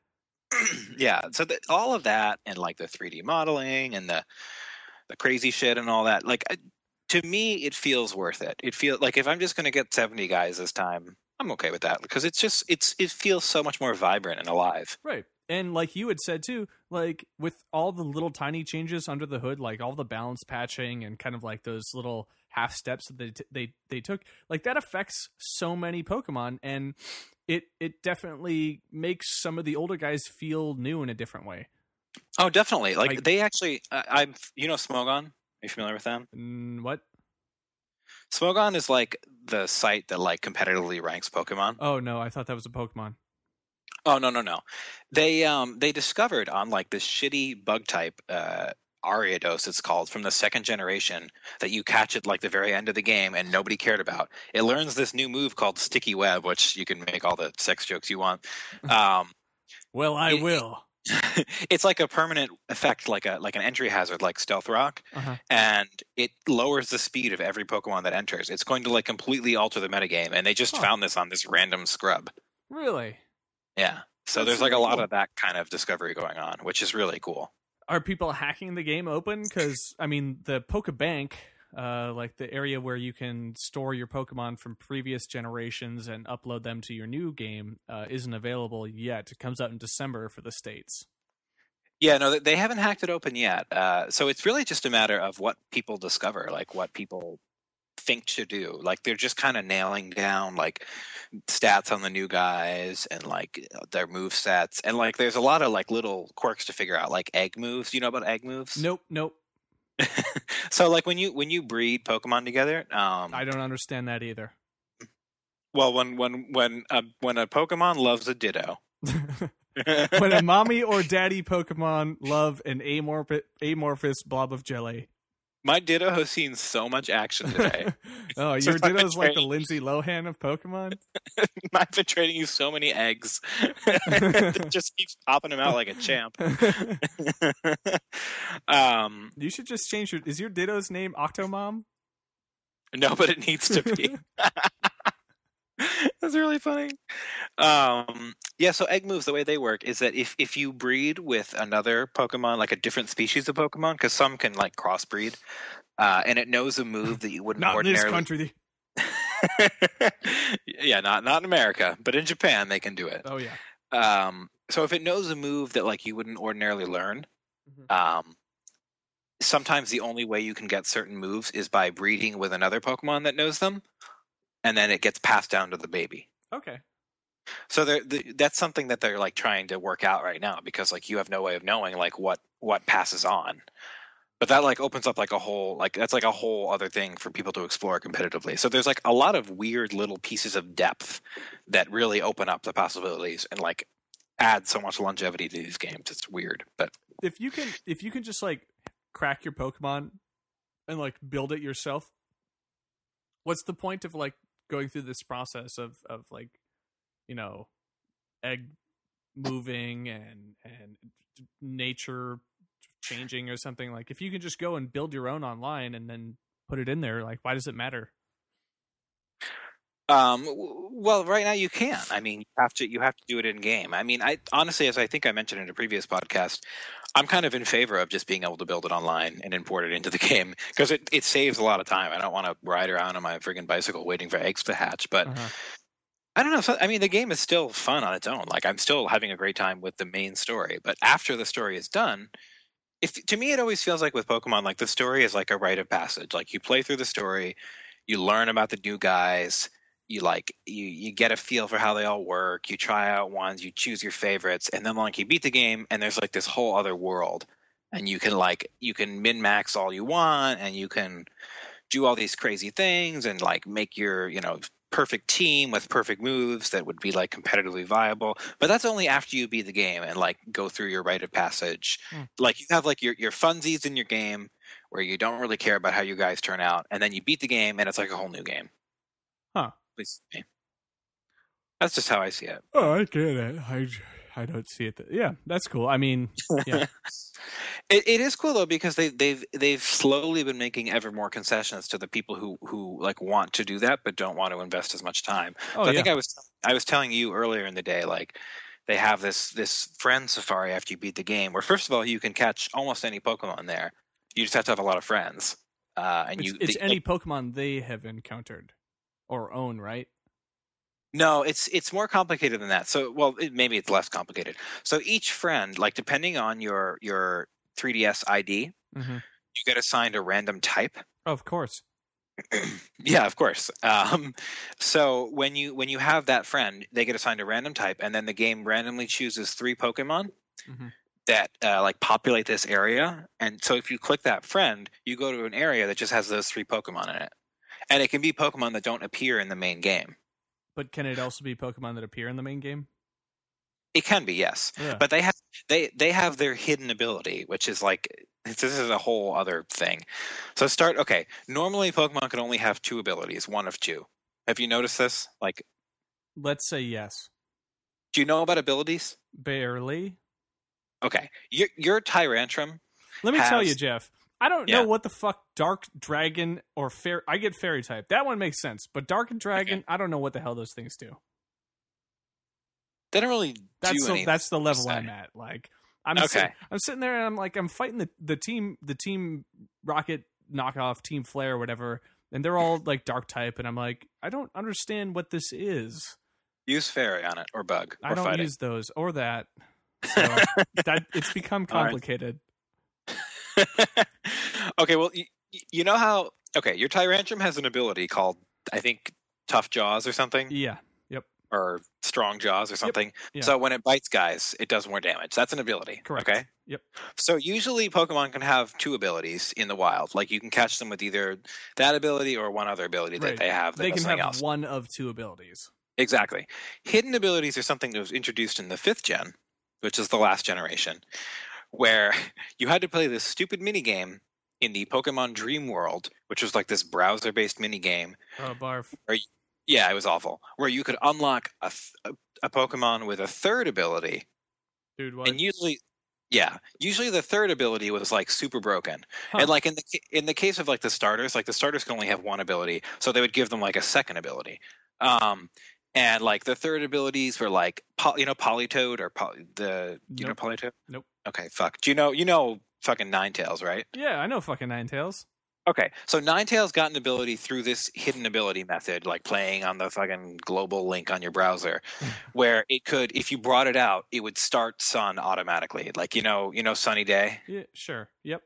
Yeah, so the, all of that and like the three D modeling and the the crazy shit and all that, like to me, it feels worth it. It feels like if I'm just going to get seventy guys this time, I'm okay with that because it's just it's it feels so much more vibrant and alive. Right. And like you had said too, like with all the little tiny changes under the hood, like all the balance patching and kind of like those little half steps that they t- they they took, like that affects so many Pokemon, and it it definitely makes some of the older guys feel new in a different way. Oh, definitely. Like, Like- they actually, I, I'm you know Smogon. Are you familiar with them? Mm, what? Smogon is like the site that like competitively ranks Pokemon. Oh no, I thought that was a Pokemon. Oh no no no, they um they discovered on like this shitty bug type uh, Ariados it's called from the second generation that you catch at like the very end of the game and nobody cared about. It learns this new move called Sticky Web, which you can make all the sex jokes you want. Um, Well, I It- will. it's like a permanent effect, like a like an entry hazard, like Stealth Rock, Uh-huh. and it lowers the speed of every Pokemon that enters. It's going to like completely alter the metagame, and they just Huh. found this on this random scrub. Really? Yeah. So That's there's like a really lot cool. of that kind of discovery going on, which is really cool. Are people hacking the game open? Because I mean, the Pokebank, uh, like the area where you can store your Pokemon from previous generations and upload them to your new game, uh, isn't available yet. It comes out in December for the States. Yeah, no, they haven't hacked it open yet. Uh, so it's really just a matter of what people discover, like what people think to do. Like they're just kind of nailing down like stats on the new guys and like their move sets. And like there's a lot of like little quirks to figure out, like egg moves. Do you know about egg moves? Nope, nope. So like when you when you breed Pokemon together, um, I don't understand that either. well when when when a, when a Pokemon loves a Ditto, When a mommy or daddy Pokemon love an amorph- amorphous blob of jelly. My Ditto has seen so much action today. Oh, your Since I've been Ditto's like the training- Lindsay Lohan of Pokemon? I've been trading you so many eggs. It just keeps popping them out like a champ. um, You should just change your... Is your Ditto's name Octomom? no, but it needs to be. That's really funny. Um, yeah, so egg moves, the way they work is that if, if you breed with another Pokemon, like a different species of Pokemon, because some can like crossbreed, uh, and it knows a move that you wouldn't Not in ordinarily... this country. Yeah, not not in America, but in Japan they can do it. Oh, yeah. Um, so if it knows a move that like you wouldn't ordinarily learn, Mhm. um, sometimes the only way you can get certain moves is by breeding with another Pokemon that knows them, and then it gets passed down to the baby. Okay. So they're, the, that's something that they're like trying to work out right now, because like you have no way of knowing like what what passes on. But that like opens up like a whole like that's like a whole other thing for people to explore competitively. So there's like a lot of weird little pieces of depth that really open up the possibilities and like add so much longevity to these games. It's weird, but If you can, if you can just like crack your Pokemon and like build it yourself, what's the point of like going through this process of of like, you know, egg moving and and nature changing or something? Like if you can just go and build your own online and then put it in there, like why does it matter? Um, w- well, right now you can. I mean, you have to you have to do it in game. I mean, I honestly, as I think I mentioned in a previous podcast, I'm kind of in favor of just being able to build it online and import it into the game, because it, it saves a lot of time. I don't want to ride around on my friggin' bicycle waiting for eggs to hatch. But Uh-huh. I don't know. So, I mean, the game is still fun on its own. Like I'm still having a great time with the main story. But after the story is done, if to me it always feels like with Pokemon, like the story is like a rite of passage. Like you play through the story, you learn about the new guys. You like you you get a feel for how they all work. You try out ones, you choose your favorites, and then like you beat the game, and there's like this whole other world, and you can like you can min max all you want, and you can do all these crazy things, and like make your you know perfect team with perfect moves that would be like competitively viable. But that's only after you beat the game and like go through your rite of passage. Hmm. Like you have like your your funsies in your game where you don't really care about how you guys turn out, and then you beat the game, and it's like a whole new game. Huh. At least me. That's just how I see it. Oh, I get it. I, I don't see it. Th- yeah, that's cool. I mean, yeah. it, it is cool though, because they they've they've slowly been making ever more concessions to the people who who like want to do that but don't want to invest as much time. Oh, so I yeah. think I was I was telling you earlier in the day, like they have this this friend safari after you beat the game, where first of all you can catch almost any Pokemon there. You just have to have a lot of friends, uh, and It's, you it's the- any Pokemon they have encountered or own, right? No, it's it's more complicated than that. So, well, it, maybe it's less complicated. So each friend, like depending on your your three D S I D, Mm-hmm. you get assigned a random type. Of course. Yeah, of course. Um, so when you when you have that friend, they get assigned a random type, and then the game randomly chooses three Pokemon Mhm. that uh, like populate this area. And so if you click that friend, you go to an area that just has those three Pokemon in it, and it can be Pokemon that don't appear in the main game. But can it also be Pokemon that appear in the main game? It can be, yes, Yeah. but they have they they have their hidden ability, which is like this is a whole other thing. So start okay. Normally, Pokemon can only have two abilities, one of two. Have you noticed this? Like, Let's say yes. do you know about abilities? Barely. Okay, your your Tyrantrum. Let me tell Has- you, Jeff. I don't Yeah. know what the fuck Dark Dragon or Fair. I get Fairy type. That one makes sense. But Dark and Dragon, I don't know what the hell those things do. They don't really That's do the, anything. that's the level per se. I'm at. Like I'm Okay. sit- I'm sitting there and I'm like I'm fighting the, the team the team Rocket knockoff Team Flare or whatever, and they're all like Dark type, and I'm like I don't understand what this is. Use Fairy on it or Bug or I don't Fighting. use those or that. So that it's become All right. complicated. Okay, well, you, you know how? Okay, your Tyrantrum has an ability called I think Tough Jaws or something, Yeah. Yep. or Strong Jaws or something. Yeah. So when it bites guys, it does more damage. That's an ability. Correct. Okay. Yep. So usually Pokemon can have two abilities in the wild. Like you can catch them with either that ability or one other ability that Right. they have. That They does can something have else. one of two abilities. Exactly. Hidden abilities are something that was introduced in the fifth gen, which is the last generation, where you had to play this stupid minigame in the Pokemon Dream World, which was like this browser-based minigame. Oh, barf. Where you, yeah, it was awful. Where you could unlock a, a, a Pokemon with a third ability. Dude, what? And usually, yeah, usually the third ability was like super broken. Huh. And like in the in the case of like the starters, like the starters can only have one ability, so they would give them like a second ability. Um, and like the third abilities were like, poly, you know, Politoed or poly, the do you Nope. know Politoed? Nope. Okay, fuck. Do you know you know fucking Ninetales, right? Yeah, I know fucking Ninetales. Okay, so Ninetales got an ability through this hidden ability method, like playing on the fucking global link on your browser, where it could, if you brought it out, it would start Sun automatically. Like you know, you know, Sunny Day. Yeah, sure. Yep.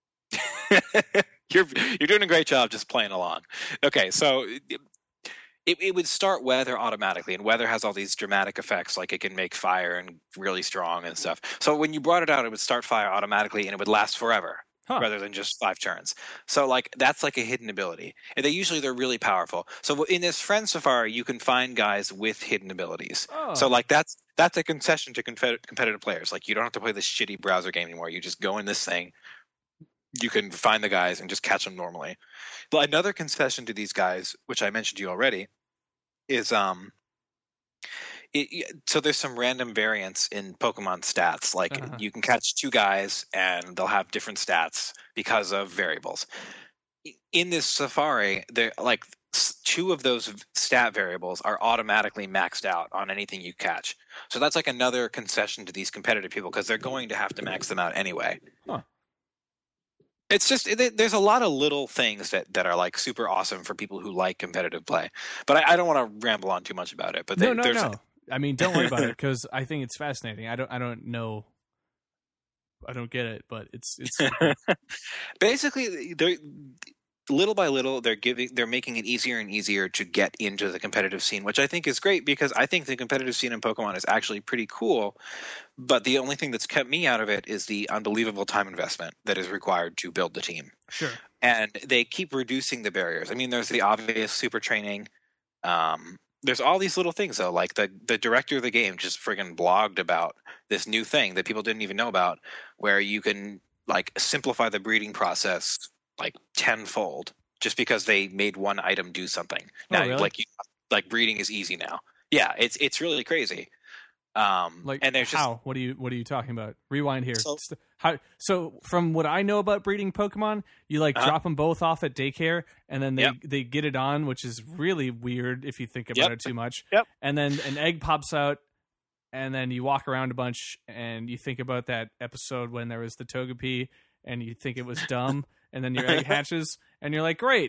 you're you're doing a great job just playing along. Okay, so it it would start weather automatically, and weather has all these dramatic effects, like it can make fire and really strong and stuff. So when you brought it out, it would start fire automatically, and it would last forever. Huh. Rather than just five turns. So like that's like a hidden ability. And they usually they're really powerful. So in this Friend Safari, you can find guys with hidden abilities. Oh. So like that's that's a concession to compet- competitive players. Like you don't have to play this shitty browser game anymore. You just go in this thing. You can find the guys and just catch them normally. But another concession to these guys, which I mentioned to you already, is um It, so there's some random variants in Pokemon stats. Like Uh-huh. you can catch two guys and they'll have different stats because of variables. In this Safari, there like two of those stat variables are automatically maxed out on anything you catch. So that's like another concession to these competitive people because they're going to have to max them out anyway. Huh. It's just it, there's a lot of little things that, that are like super awesome for people who like competitive play. But I, I don't want to ramble on too much about it. But No, they, no, there's no. I mean, don't worry about it because I think it's fascinating. I don't, I don't know, I don't get it, but it's, it's. Basically, they're little by little they're giving, they're making it easier and easier to get into the competitive scene, which I think is great because I think the competitive scene in Pokemon is actually pretty cool. But the only thing that's kept me out of it is the unbelievable time investment that is required to build the team. Sure. And they keep reducing the barriers. I mean, there's the obvious super training. Um, There's all these little things though, like the the director of the game just friggin' blogged about this new thing that people didn't even know about, where you can like simplify the breeding process like tenfold just because they made one item do something. Oh, Now, really? like you, like breeding is easy now. Yeah, it's it's really crazy. Um, Like and there's just how? What are you? What are you talking about? Rewind here. So- St- how? So from what I know about breeding Pokemon, you like Uh-huh. drop them both off at daycare, and then they Yep. they get it on, which is really weird if you think about Yep. it too much. Yep. And then an egg pops out, and then you walk around a bunch, and you think about that episode when there was the Togepi, and you think it was dumb, and then your egg hatches, and you're like, great.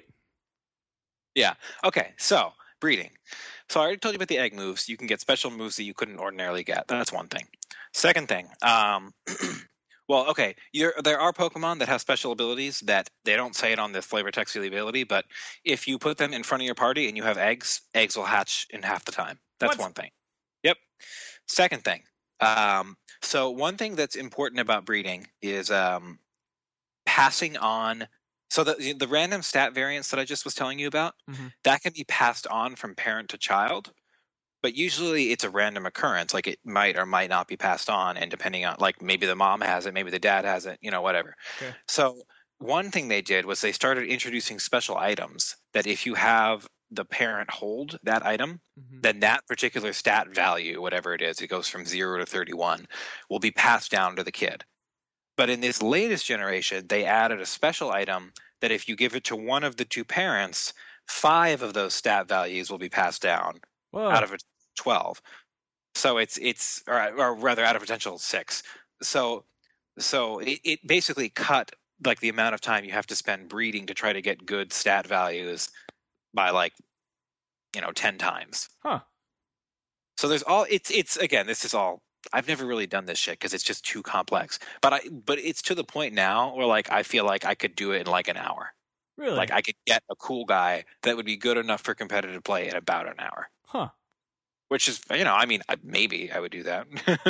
Okay, so breeding. So I already told you about the egg moves. You can get special moves that you couldn't ordinarily get. That's one thing. Second thing, um, well, okay, you're, there are Pokemon that have special abilities that they don't say it on the flavor text of the ability, but if you put them in front of your party and you have eggs, eggs will hatch in half the time. That's What? one thing. Yep. Second thing. Um, so one thing that's important about breeding is um, passing on. So the the random stat variants that I just was telling you about, Mhm. that can be passed on from parent to child, but usually it's a random occurrence. Like it might or might not be passed on, and depending on like maybe the mom has it, maybe the dad has it, you know, whatever. Okay. So one thing they did was they started introducing special items that if you have the parent hold that item, Mhm. then that particular stat value, whatever it is, it goes from zero to thirty-one, will be passed down to the kid. But in this latest generation, they added a special item that if you give it to one of the two parents, five of those stat values will be passed down Whoa. out of a twelve. So it's it's or, or rather out of potential six. So so it, it basically cut like the amount of time you have to spend breeding to try to get good stat values by like you know ten times. Huh. So there's all it's it's again this is all I've never really done this shit because it's just too complex. But I but it's to the point now where like I feel like I could do it in like an hour. Really? Like I could get a cool guy that would be good enough for competitive play in about an hour. huh. Which is you know I mean I- maybe I would do that.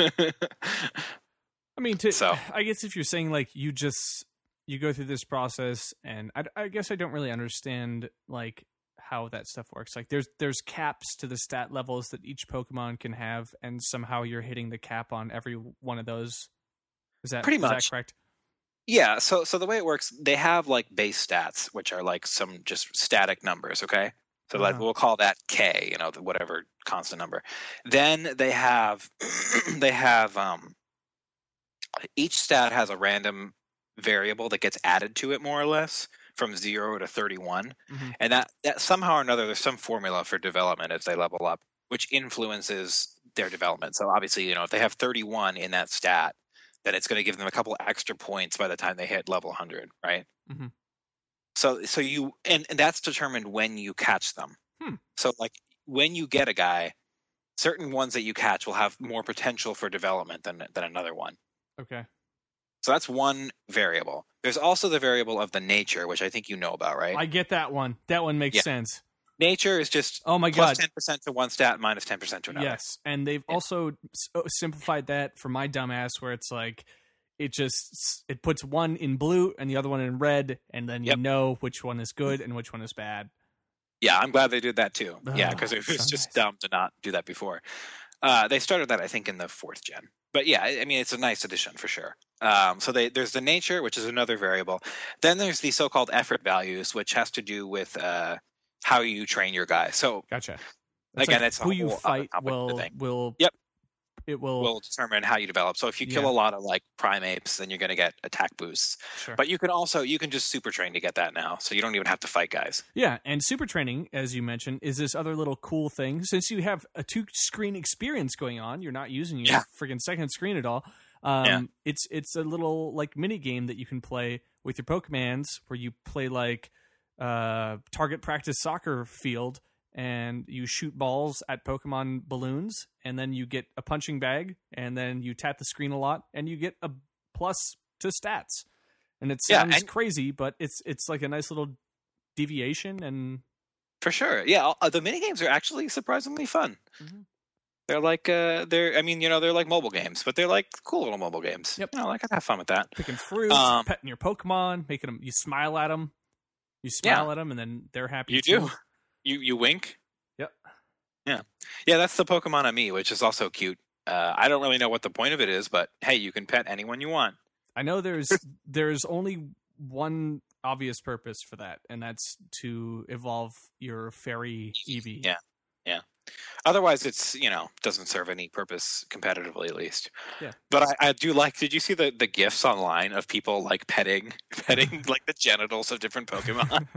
I mean, to, So- I guess if you're saying like you just you go through this process, and I, I guess I don't really understand like how that stuff works. Like there's there's caps to the stat levels that each Pokemon can have, and somehow you're hitting the cap on every one of those. Is that Pretty is much that correct? Yeah, so so the way it works, they have like base stats, which are like some just static numbers, okay? So like Uh-huh. we'll call that K, you know, the whatever constant number. Then they have they have um each stat has a random variable that gets added to it more or less from zero to thirty-one. Mhm. And that, that somehow or another there's some formula for development as they level up, which influences their development. So obviously, you know, if they have thirty-one in that stat, then it's going to give them a couple extra points by the time they hit level one hundred, right? Mhm. So so you and, and that's determined when you catch them. Hmm. So like when you get a guy, certain ones that you catch will have more potential for development than than another one. Okay. So that's one variable. There's also the variable of the nature, which I think you know about, right? I get that one. That one makes Yeah. sense. Nature is just Oh my plus god. ten percent to one stat, minus ten percent to another. Yes, and they've Yeah. also s- uh, simplified that for my dumbass, where it's like it just it puts one in blue and the other one in red, and then you Yep. know which one is good and which one is bad. Yeah, I'm glad they did that too. Yeah, Oh, because it was so just nice. dumb to not do that before. Uh, they started that, I think, in the fourth gen. But yeah, I I mean, it's a nice addition for sure. Um, so they, there's the nature, which is another variable. Then there's the so-called effort values, which has to do with uh, how you train your guy. So Gotcha. Again, like it's a who you whole other fight topic of the will thing. will Yep. it will, will determine how you develop. So if you kill Yeah. a lot of like primates, then you're going to get attack boosts. sure. But you can also you can just super train to get that now, so you don't even have to fight guys. Yeah, and super training, as you mentioned, is this other little cool thing. Since you have a two screen experience going on, you're not using your Yeah. freaking second screen at all. Um, Yeah. It's it's a little like mini game that you can play with your Pokemans, where you play like uh, target practice soccer field, and you shoot balls at Pokemon balloons, and then you get a punching bag, and then you tap the screen a lot, and you get a plus to stats. And it Yeah, sounds and- crazy, but it's it's like a nice little deviation, and For sure. Yeah, uh, the mini games are actually surprisingly fun. Mhm. They're like uh they're I mean, you know, they're like mobile games, but they're like cool little mobile games. Yep. You know, like I have fun with that. picking fruits, Um, petting your Pokemon, making them. You smile at them, you smile Yeah. at them, and then they're happy. You too. do. You you wink. Yep. Yeah. Yeah, that's the Pokemon on me, which is also cute. Uh, I don't really know what the point of it is, but hey, you can pet anyone you want. I know there's there's only one obvious purpose for that, and that's to evolve your fairy Eevee. Yeah. Otherwise, it's, you know, doesn't serve any purpose competitively, at least. Yeah. But I, I do like. Did you see the the gifs online of people like petting petting like the genitals of different Pokemon?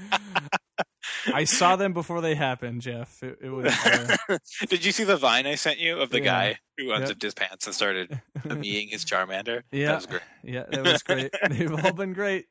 I saw them before they happened, Jeff. It, it was uh, Did you see the Vine I sent you of the Yeah. guy who Yep. unzipped his pants and started meeing his Charmander? yeah, That was great. yeah, that was great. They've all been great.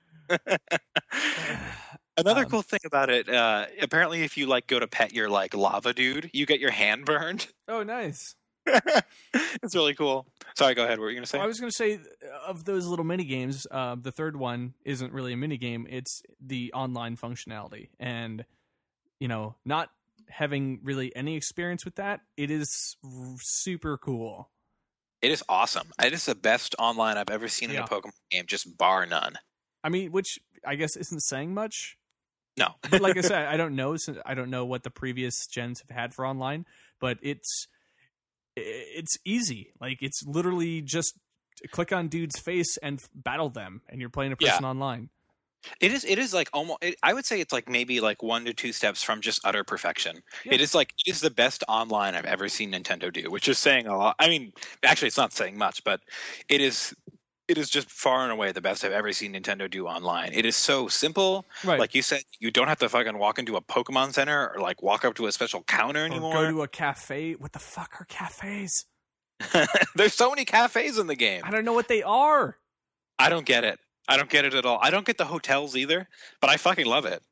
Another Um, cool thing about it, uh, apparently, if you like go to pet your like lava dude, you get your hand burned. Oh, nice. It's really cool. Sorry, go ahead. What were you gonna say? Well, I was going to say, of those little mini games, uh, the third one isn't really a mini game; it's the online functionality. And you know, not having really any experience with that, it is r- super cool. It is awesome. It is the best online I've ever seen in Yeah. a Pokemon game, just bar none. I mean, which I guess isn't saying much. No, But like I said, I don't know. since I don't know what the previous gens have had for online, but it's it's easy. Like it's literally just click on dude's face and f- battle them, and you're playing a Yeah. person online. it is. It is like almost. It, I would say it's like maybe like one to two steps from just utter perfection. Yeah. It is like it is the best online I've ever seen Nintendo do, which is saying a lot. I mean, actually, it's not saying much, but it is. It is just far and away the best I've ever seen Nintendo do online. It is so simple. Right. Like you said, you don't have to fucking walk into a Pokemon Center or like walk up to a special counter or anymore. go to a cafe. What the fuck are cafes? There's so many cafes in the game. I don't know what they are. I don't get it. I don't get it at all. I don't get the hotels either, but I fucking love it.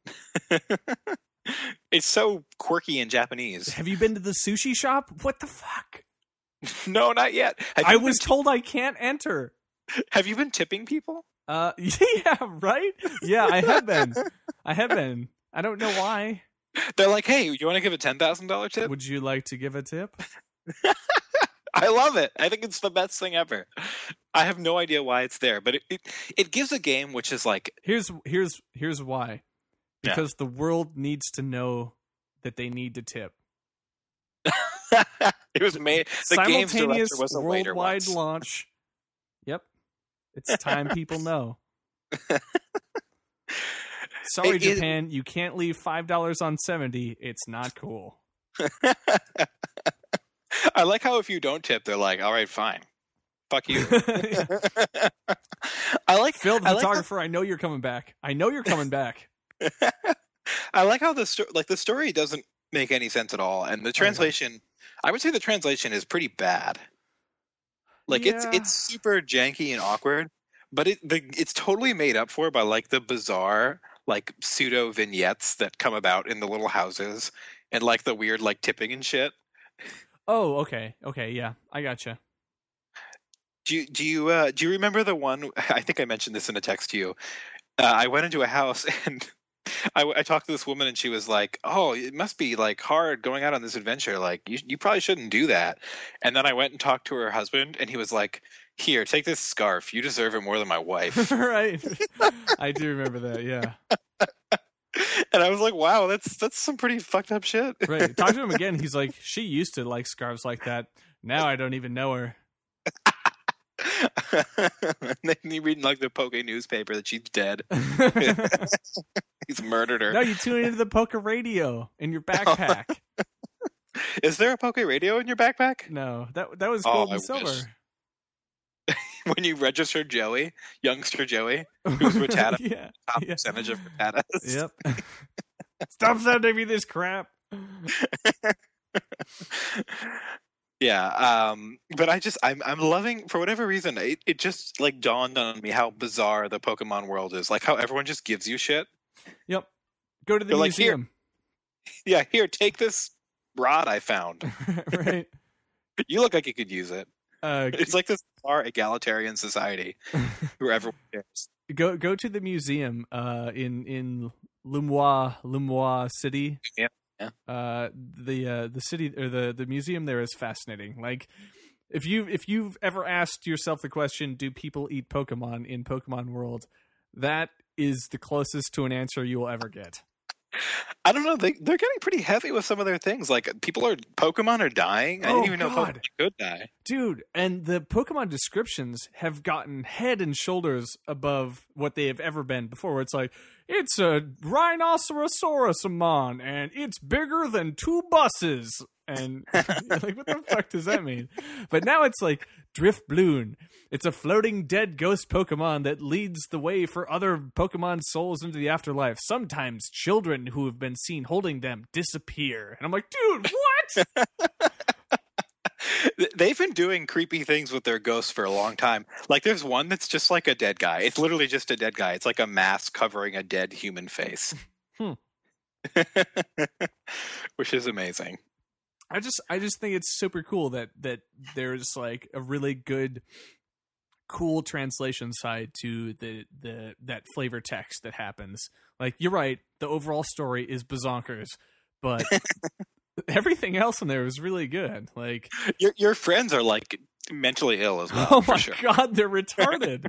It's so quirky in Japanese. Have you been to the sushi shop? What the fuck? No, not yet. Have I you was been, told I can't enter. have you been tipping people? Uh, yeah, right? Yeah, I have been. I have been. I don't know why. They're like, hey, you want to give a ten thousand dollars tip? Would you like to give a tip? I love it. I think it's the best thing ever. I have no idea why it's there, but it, it, it gives a game which is like, Here's here's here's why. because yeah. the world needs to know that they need to tip. It was made. The game's director was a waiter worldwide once. launch. Yep, it's time people know. Sorry, it, Japan, it, you can't leave five dollars on seventy. It's not cool. I like how if you don't tip, they're like, "All right, fine, fuck you." I like Phil, the I photographer. Like how, I know you're coming back. I know you're coming back. I like how the sto- like the story doesn't make any sense at all, and the translation. Okay. I would say the translation is pretty bad. Like yeah. it's it's super janky and awkward, but it the it's totally made up for by like the bizarre like pseudo vignettes that come about in the little houses and like the weird like tipping and shit. Oh, okay, okay, yeah, I gotcha. Do you do you uh, do you remember the one? I think I mentioned this in a text to you. Uh, I went into a house and I, I talked to this woman and she was like, "Oh, it must be like hard going out on this adventure. Like you you probably shouldn't do that." And then I went and talked to her husband and he was like, "Here, take this scarf. You deserve it more than my wife." Right. I do remember that. Yeah. And I was like, "Wow, that's that's some pretty fucked up shit." Right. Talk to him again. He's like, "She used to like scarves like that. Now I don't even know her." And then you reading like the Poke newspaper that she's dead. He's murdered her. No, you tune into the Poke radio in your backpack. Is there a Poke radio in your backpack? No, that that was oh, gold I and silver. When you registered Joey, youngster Joey, who's Rattata, yeah, top yeah. percentage of Rattatas. Yep. Stop sending me this crap. Yeah, um, but I just I'm I'm loving, for whatever reason, it, it just like dawned on me how bizarre the Pokemon world is. Like how everyone just gives you shit. Yep. Go to the They're museum. Like, here, yeah, here, take this rod I found. Right. You look like you could use it. Uh, it's like this bizarre egalitarian society where everyone cares. Go go to the museum uh, in in Lumois Lumois City. Yeah. Yeah. Uh, the uh, the city or the, the museum there is fascinating. Like, if you if you've ever asked yourself the question, "Do people eat Pokemon in Pokemon World?" that is the closest to an answer you will ever get. I don't know. They they're getting pretty heavy with some of their things. Like people are Pokemon are dying. I oh, didn't even God. know Pokemon could die, dude. And the Pokemon descriptions have gotten head and shoulders above what they have ever been before. Where it's like, it's a Rhinocerosaurusamon, and it's bigger than two buses. And you're like, what the fuck does that mean? But now it's like Driftbloon. It's a floating dead ghost Pokemon that leads the way for other Pokemon souls into the afterlife. Sometimes children who have been seen holding them disappear. And I'm like, dude, what? They've been doing creepy things with their ghosts for a long time. Like there's one that's just like a dead guy. It's literally just a dead guy. It's like a mask covering a dead human face. Hmm. Which is amazing. I just I just think it's super cool that that there's like a really good cool translation side to the the that flavor text that happens. Like you're right, the overall story is bazonkers, but everything else in there is really good. Like your your friends are like mentally ill as well. Oh my sure. God, they're retarded.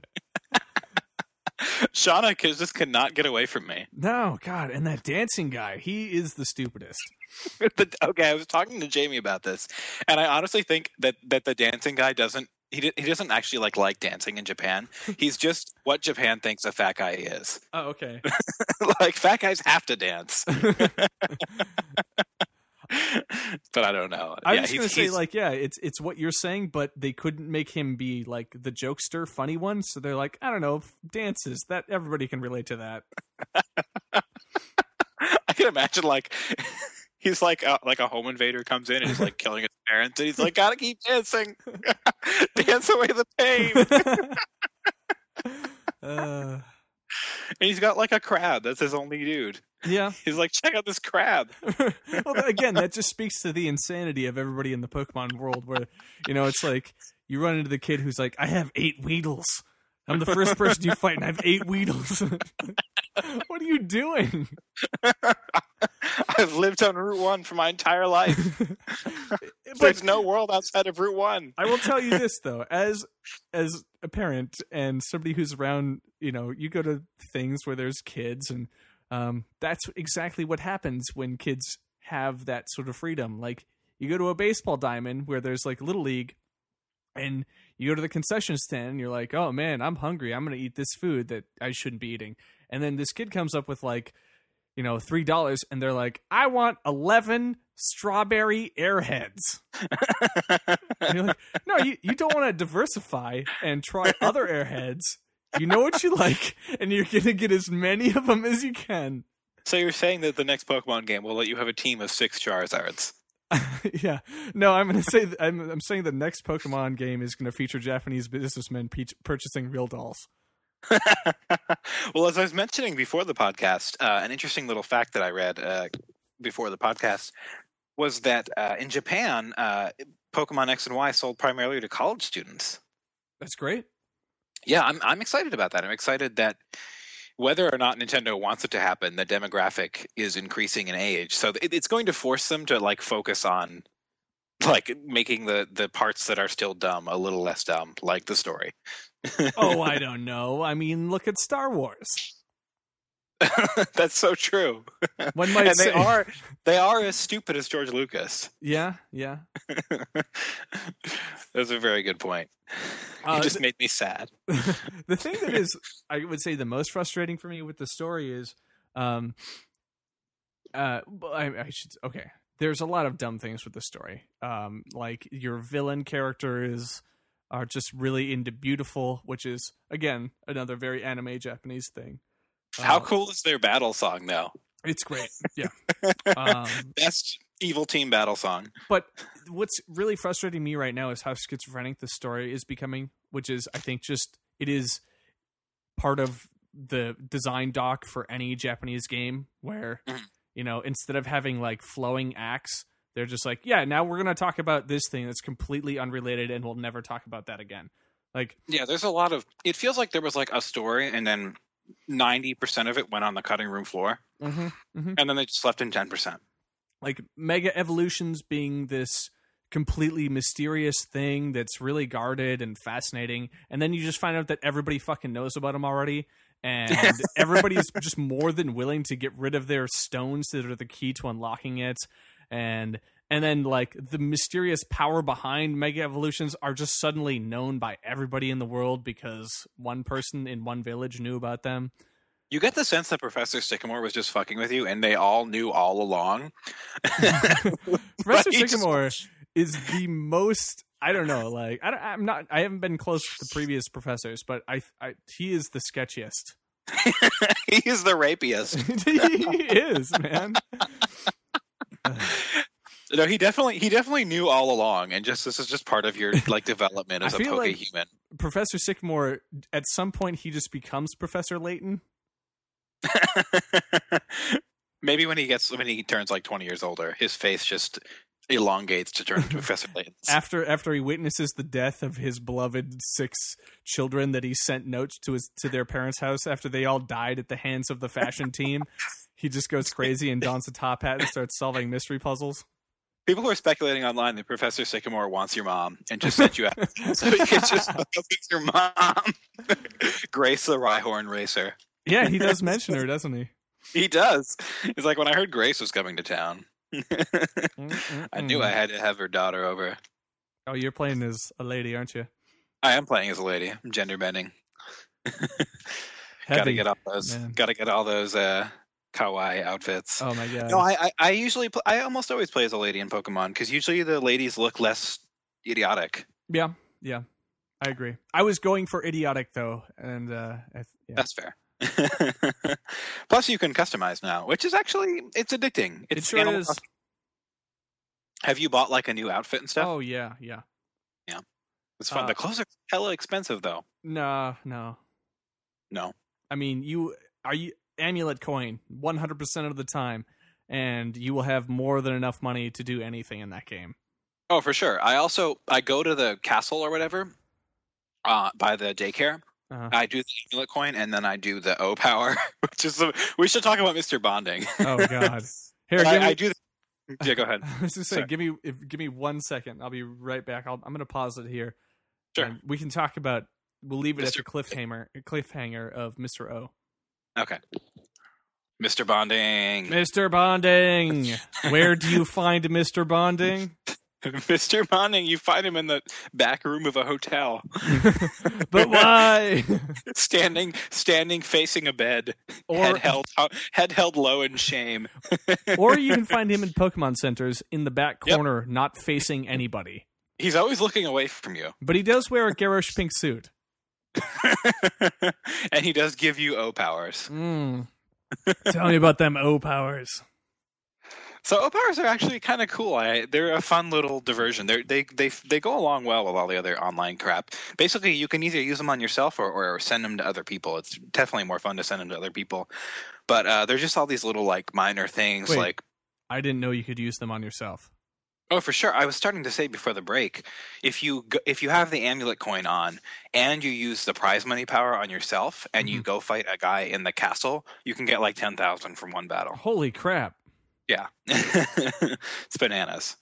Shauna just cannot get away from me. No, God, and that dancing guy, he is the stupidest. But, okay, I was talking to Jamie about this, and I honestly think that, that the dancing guy doesn't he he doesn't actually like like dancing in Japan. He's just what Japan thinks a fat guy is. Oh, okay. Like fat guys have to dance. But I don't know. I was yeah, just gonna say, like, yeah, it's it's what you're saying, but they couldn't make him be like the jokester, funny one. So they're like, I don't know, dances that everybody can relate to that. I can imagine like he's like a, like a home invader comes in and he's like killing his parents, and he's like, gotta keep dancing, dance away the pain. uh... And he's got like a crab. That's his only dude. Yeah. He's like, check out this crab. Well, again, that just speaks to the insanity of everybody in the Pokemon world where, you know, it's like you run into the kid who's like, I have eight Weedles. I'm the first person you fight and I have eight Weedles. What are you doing? I've lived on Route one for my entire life. There's no world outside of Route one. I will tell you this, though. As as a parent and somebody who's around, you know, you go to things where there's kids and Um, that's exactly what happens when kids have that sort of freedom. Like, you go to a baseball diamond where there's like Little League, and you go to the concession stand and you're like, oh man, I'm hungry. I'm going to eat this food that I shouldn't be eating. And then this kid comes up with like, you know, three dollars, and they're like, I want eleven strawberry Airheads. And you're like, no, you, you don't want to diversify and try other Airheads. You know what you like, and you're going to get as many of them as you can. So you're saying that the next Pokemon game will let you have a team of six Charizards? Yeah. No, I'm going to say, I'm, I'm saying the next Pokemon game is going to feature Japanese businessmen pe- purchasing real dolls. Well, as I was mentioning before the podcast, uh, an interesting little fact that I read uh, before the podcast was that uh, in Japan, uh, Pokemon X and Y sold primarily to college students. That's great. Yeah, I'm I'm excited about that. I'm excited that whether or not Nintendo wants it to happen, the demographic is increasing in age. So it, it's going to force them to like focus on like making the, the parts that are still dumb a little less dumb, like the story. Oh, I don't know. I mean, look at Star Wars. That's so true. One might and say they are they are as stupid as George Lucas. Yeah, yeah. That's a very good point. Uh, it just th- made me sad. The thing that is, I would say, the most frustrating for me with the story is, um, uh, I, I should okay. There's a lot of dumb things with the story. Um, like your villain characters are just really into beautiful, which is again another very anime Japanese thing. How uh, cool is their battle song, though? It's great. Yeah. Um, Best Evil Team battle song. But what's really frustrating me right now is how schizophrenic the story is becoming, which is, I think, just it is part of the design doc for any Japanese game where, mm-hmm. you know, instead of having like flowing acts, they're just like, yeah, now we're going to talk about this thing that's completely unrelated and we'll never talk about that again. Like, yeah, there's a lot of, it feels like there was like a story and then ninety percent of it went on the cutting room floor. Mm-hmm, mm-hmm. And then they just left in ten percent. Like Mega Evolutions being this completely mysterious thing that's really guarded and fascinating. And then you just find out that everybody fucking knows about them already. And everybody's just more than willing to get rid of their stones that are the key to unlocking it. And and then like the mysterious power behind Mega Evolutions are just suddenly known by everybody in the world because one person in one village knew about them. You get the sense that Professor Sycamore was just fucking with you, and they all knew all along. Professor Sycamore just... is the most. I don't know. Like I don't, I'm not. I haven't been close to the previous professors, but I. I he is the sketchiest. He is the rapiest. He is, man. No, he definitely he definitely knew all along, and just this is just part of your like development as a Poke like human. Professor Sycamore, at some point, he just becomes Professor Layton. Maybe when he gets when he turns like twenty years older, his face just elongates to turn into Professor Layton. After after he witnesses the death of his beloved six children that he sent notes to his to their parents' house after they all died at the hands of the fashion team, he just goes crazy and dons a top hat and starts solving mystery puzzles. People were speculating online that Professor Sycamore wants your mom and just sent you out so he could just fix your mom. Grace the Rhyhorn racer. Yeah, he does mention her, doesn't he? He does. He's like, when I heard Grace was coming to town, I knew I had to have her daughter over. Oh, you're playing as a lady, aren't you? I am playing as a lady. I'm gender bending. Gotta get all those. Man. Gotta get all those uh, kawaii outfits. Oh my god! No, I, I, I usually, pl- I almost always play as a lady in Pokemon because usually the ladies look less idiotic. Yeah, yeah, I agree. I was going for idiotic though, and uh, I, yeah. That's fair. Plus, you can customize now, which is actually it's addicting. It's it sure is. Custom- Have you bought like a new outfit and stuff? Oh yeah, yeah, yeah. It's fun. Uh, the clothes are hella expensive though. No, no, no. I mean, you are you amulet coin one hundred percent of the time, and you will have more than enough money to do anything in that game. Oh, for sure. I also I go to the castle or whatever, uh, by the daycare. Uh-huh. I do the amulet coin, and then I do the O power, which is the, we should talk about Mister Bonding. Oh God! Here, give I, me, I do. The, yeah, go ahead. I was just saying, give me if, give me one second. I'll be right back. I'll, I'm going to pause it here. Sure. And we can talk about. We'll leave it Mister at the cliffhanger cliffhanger of Mister O. Okay. Mister Bonding. Mister Bonding. Where do you find Mister Bonding? Mister Bonding, you find him in the back room of a hotel. But why? standing, standing, facing a bed, Or head held, head held low in shame. Or you can find him in Pokemon centers in the back Yep. corner, not facing anybody. He's always looking away from you. But he does wear a Garrosh pink suit. And he does give you O powers. Mm. Tell me about them O powers. So O powers are actually kind of cool. I, they're a fun little diversion. They're, they they they go along well with all the other online crap. Basically, you can either use them on yourself or, or send them to other people. It's definitely more fun to send them to other people. But uh, they're just all these little like minor things. Wait. Like I didn't know you could use them on yourself. oh, for sure. I was starting to say before the break, if you go, if you have the amulet coin on and you use the prize money power on yourself and Mm-hmm. you go fight a guy in the castle, you can get like ten thousand from one battle. Holy crap. Yeah. It's bananas.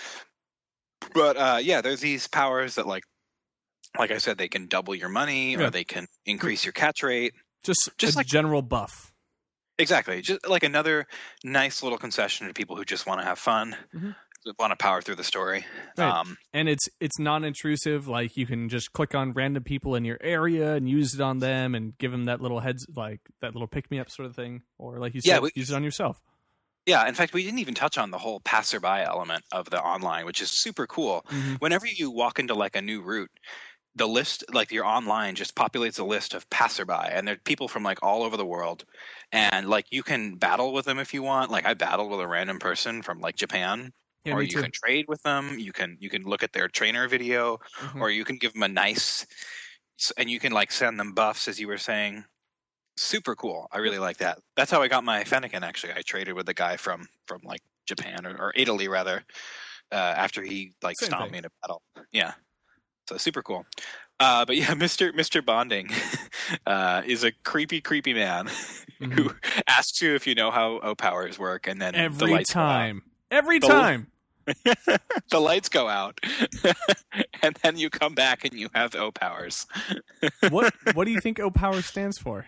But uh, yeah, there's these powers that like like I said, they can double your money Yeah. or they can increase your catch rate. Just, Just a like- general buff. Exactly. Just like another nice little concession to people who just want to have fun, Mhm. want to power through the story. Right. Um, And it's it's non-intrusive. Like you can just click on random people in your area and use it on them and give them that little heads, like that little pick-me-up sort of thing. Or like you said, Yeah, we- use it on yourself. Yeah, in fact, we didn't even touch on the whole passerby element of the online, which is super cool. Mhm. Whenever you walk into like a new route, the list, like your online, just populates a list of passerby, and they're people from like all over the world, and like you can battle with them if you want. Like I battled with a random person from like Japan, Yeah, or me you too. can trade with them. You can you can look at their trainer video, Mhm. or you can give them a nice, and you can like send them buffs, as you were saying. Super cool. I really like that. That's how I got my Fennekin. Actually, I traded with the guy from from like Japan or, or Italy rather. Uh, after he like Same stomped thing. me in a battle. Yeah. So super cool. Uh, but yeah, Mister Mister Bonding uh, is a creepy, creepy man Mhm. who asks you if you know how O powers work, and then the Every lights time. Every The- time. go out. the lights go out, and then you come back and you have O powers. What What do you think O power stands for?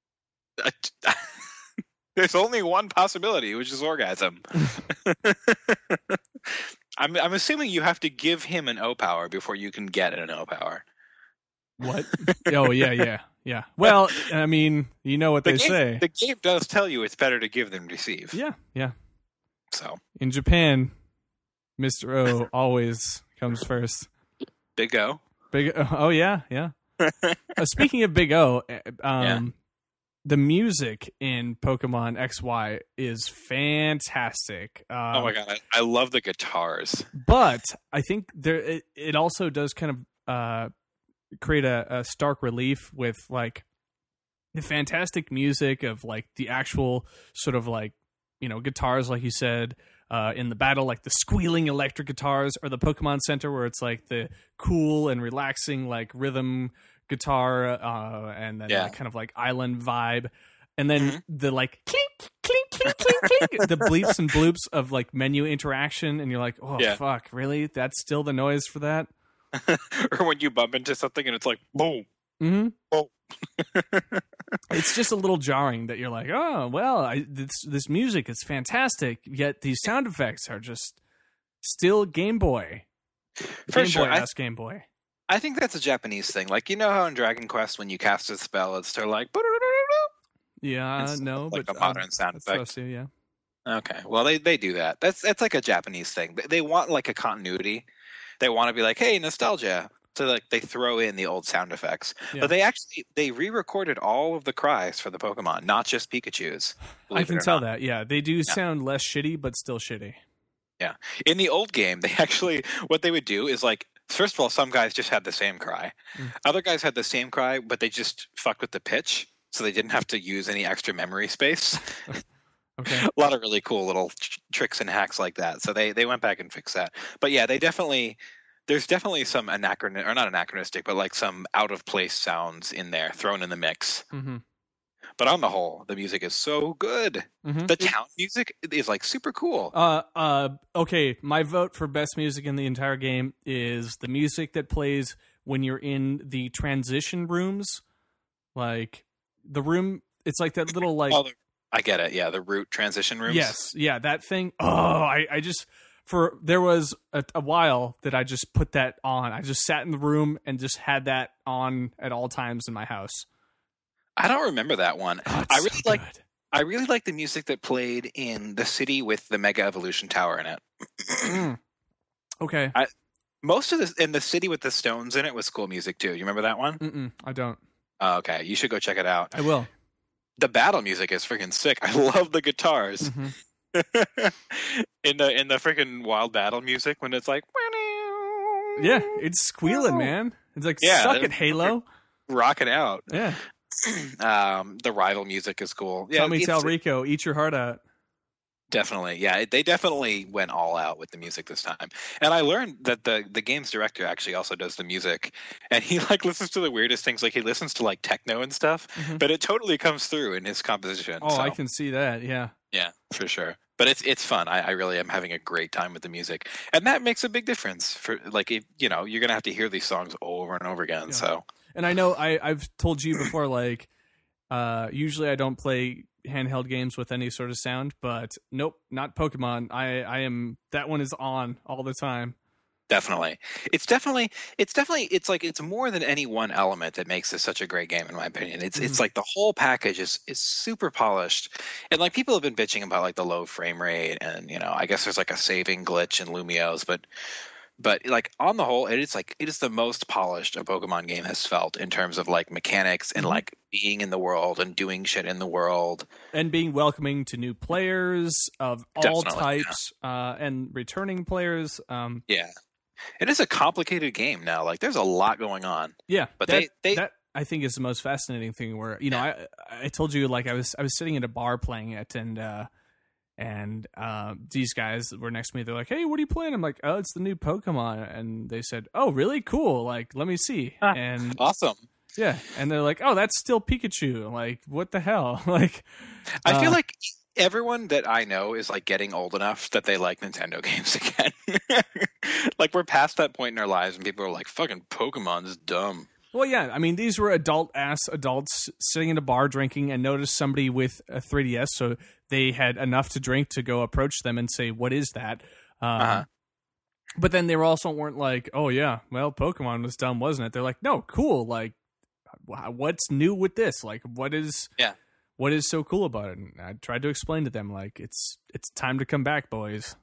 There's only one possibility, which is orgasm. I'm I'm assuming you have to give him an O power before you can get an O power. What? Oh yeah, yeah, yeah. Well, I mean, you know what The they game, say. the game does tell you it's better to give than receive. Yeah, yeah. So In Japan, Mister O always comes first. big O. Big. Oh yeah, yeah. Uh, speaking of Big O, uh, um, Yeah. the music in Pokemon X Y is fantastic. Um, Oh my god, I, I love the guitars. But I think there it, it also does kind of uh, create a, a stark relief with like the fantastic music of like the actual sort of like, you know, guitars, like you said, uh, in the battle, like the squealing electric guitars, or the Pokemon Center where it's like the cool and relaxing like rhythm guitar, uh, and then Yeah. like, kind of like island vibe. And then Mhm. the like clink, clink, clink, clink, clink, the bleeps and bloops of like menu interaction, and you're like, oh Yeah. fuck, really? That's still the noise for that? Or when you bump into something and it's like boom. Mm-hmm. Oh. It's just a little jarring that you're like, oh well, I, this this music is fantastic, yet these sound effects are just still Game Boy, For Game sure. Boy I, ass Game Boy. I think that's a Japanese thing. Like, you know how in Dragon Quest when you cast a spell, it's sort of like Yeah, It's no, like but a modern um, sound it's effect. supposed to, yeah. Okay, well they they do that. That's that's like a Japanese thing. They- They want like a continuity. They want to be like, hey, nostalgia. So like they throw in the old sound effects. Yeah. But they actually they re-recorded all of the cries for the Pokemon, not just Pikachu's. I believe can it or tell not. that. Yeah, they do sound less shitty, but still shitty. In the old game, they actually what they would do is like first of all, some guys just had the same cry. Mm. Other guys had the same cry, but they just fucked with the pitch, so they didn't have to use any extra memory space. Okay. A lot of really cool little tr- tricks and hacks like that. So they they went back and fixed that. But yeah, they definitely there's definitely some anachronistic or not anachronistic, but like some out of place sounds in there thrown in the mix. Mm-hmm. But on the whole, the music is so good. Mm-hmm. The town music is like super cool. Uh, uh, okay. My vote for best music in the entire game is the music that plays when you're in the transition rooms, like the room. It's like that little like Oh, the, I get it. Yeah, the root transition rooms. Yes, yeah, that thing. Oh, I, I just for there was a, a while that I just put that on. I just sat in the room and just had that on at all times in my house. I don't remember that one. Oh, I really so like. good. I really like the music that played in the city with the Mega Evolution Tower in it. Mm. Okay. I, most of the in the city with the stones in it was cool music too. You remember that one? Mm-mm, I don't. Oh, okay, you should go check it out. I will. The battle music is freaking sick. I love the guitars Mm-hmm. in the in the freaking wild battle music when it's like Yeah, it's squealing, man. It's like Yeah, suck it's it, Halo. rocking out. Yeah. Um, the rival music is cool. Yeah, Tell me, it's- tell Rico, eat your heart out. Definitely, yeah. it- They definitely went all out with the music this time. And I learned that the the game's director actually also does the music, and he like listens to the weirdest things. Like he listens to like techno and stuff, Mhm. but it totally comes through in his composition. Oh, so, I can see that. Yeah. yeah, for sure. But it's it's fun. I, I really am having a great time with the music, and that makes a big difference. For like, if, you know, you're gonna have to hear these songs over and over again. Yeah. So And I know I, I've told you before, like, uh, usually I don't play handheld games with any sort of sound, but nope, not Pokemon. I, I am, that one is on all the time. definitely, it's definitely, it's definitely, it's like it's more than any one element that makes this such a great game, in my opinion. It's Mhm. it's like the whole package is is super polished, and like people have been bitching about like the low frame rate, and you know, I guess there's like a saving glitch in Lumios, but but like on the whole, it is like it is the most polished a Pokemon game has felt in terms of like mechanics and Mhm. like being in the world and doing shit in the world. And being welcoming to new players of all Definitely, yeah. types, uh, and returning players. Um, Yeah, it is a complicated game now. Like there's a lot going on. yeah, But that, they- they- that I think is the most fascinating thing. Where you know, I I told you like I was I was sitting at a bar playing it, and uh, and uh, these guys were next to me. They're like, "Hey, what are you playing?" I'm like, "Oh, it's the new Pokemon." And they said, "Oh, really? Cool. Like, let me see." Ah. And Awesome. yeah, and they're like, "Oh, that's still Pikachu." Like, what the hell? Like, I feel Uh, like everyone that I know is like getting old enough that they like Nintendo games again. Like we're past that point in our lives and people are like, fucking Pokemon's dumb. well, yeah. I mean, these were adult ass adults sitting in a bar drinking, and noticed somebody with a three D S, so they had enough to drink to go approach them and say, "What is that?" Um, Uh-huh. But then they were also weren't like, "Oh yeah, well, Pokemon was dumb, wasn't it?" They're like, "No, cool. Like, wh- what's new with this? Like, what is Yeah. what is so cool about it?" And I tried to explain to them, like, it's it's time to come back, boys.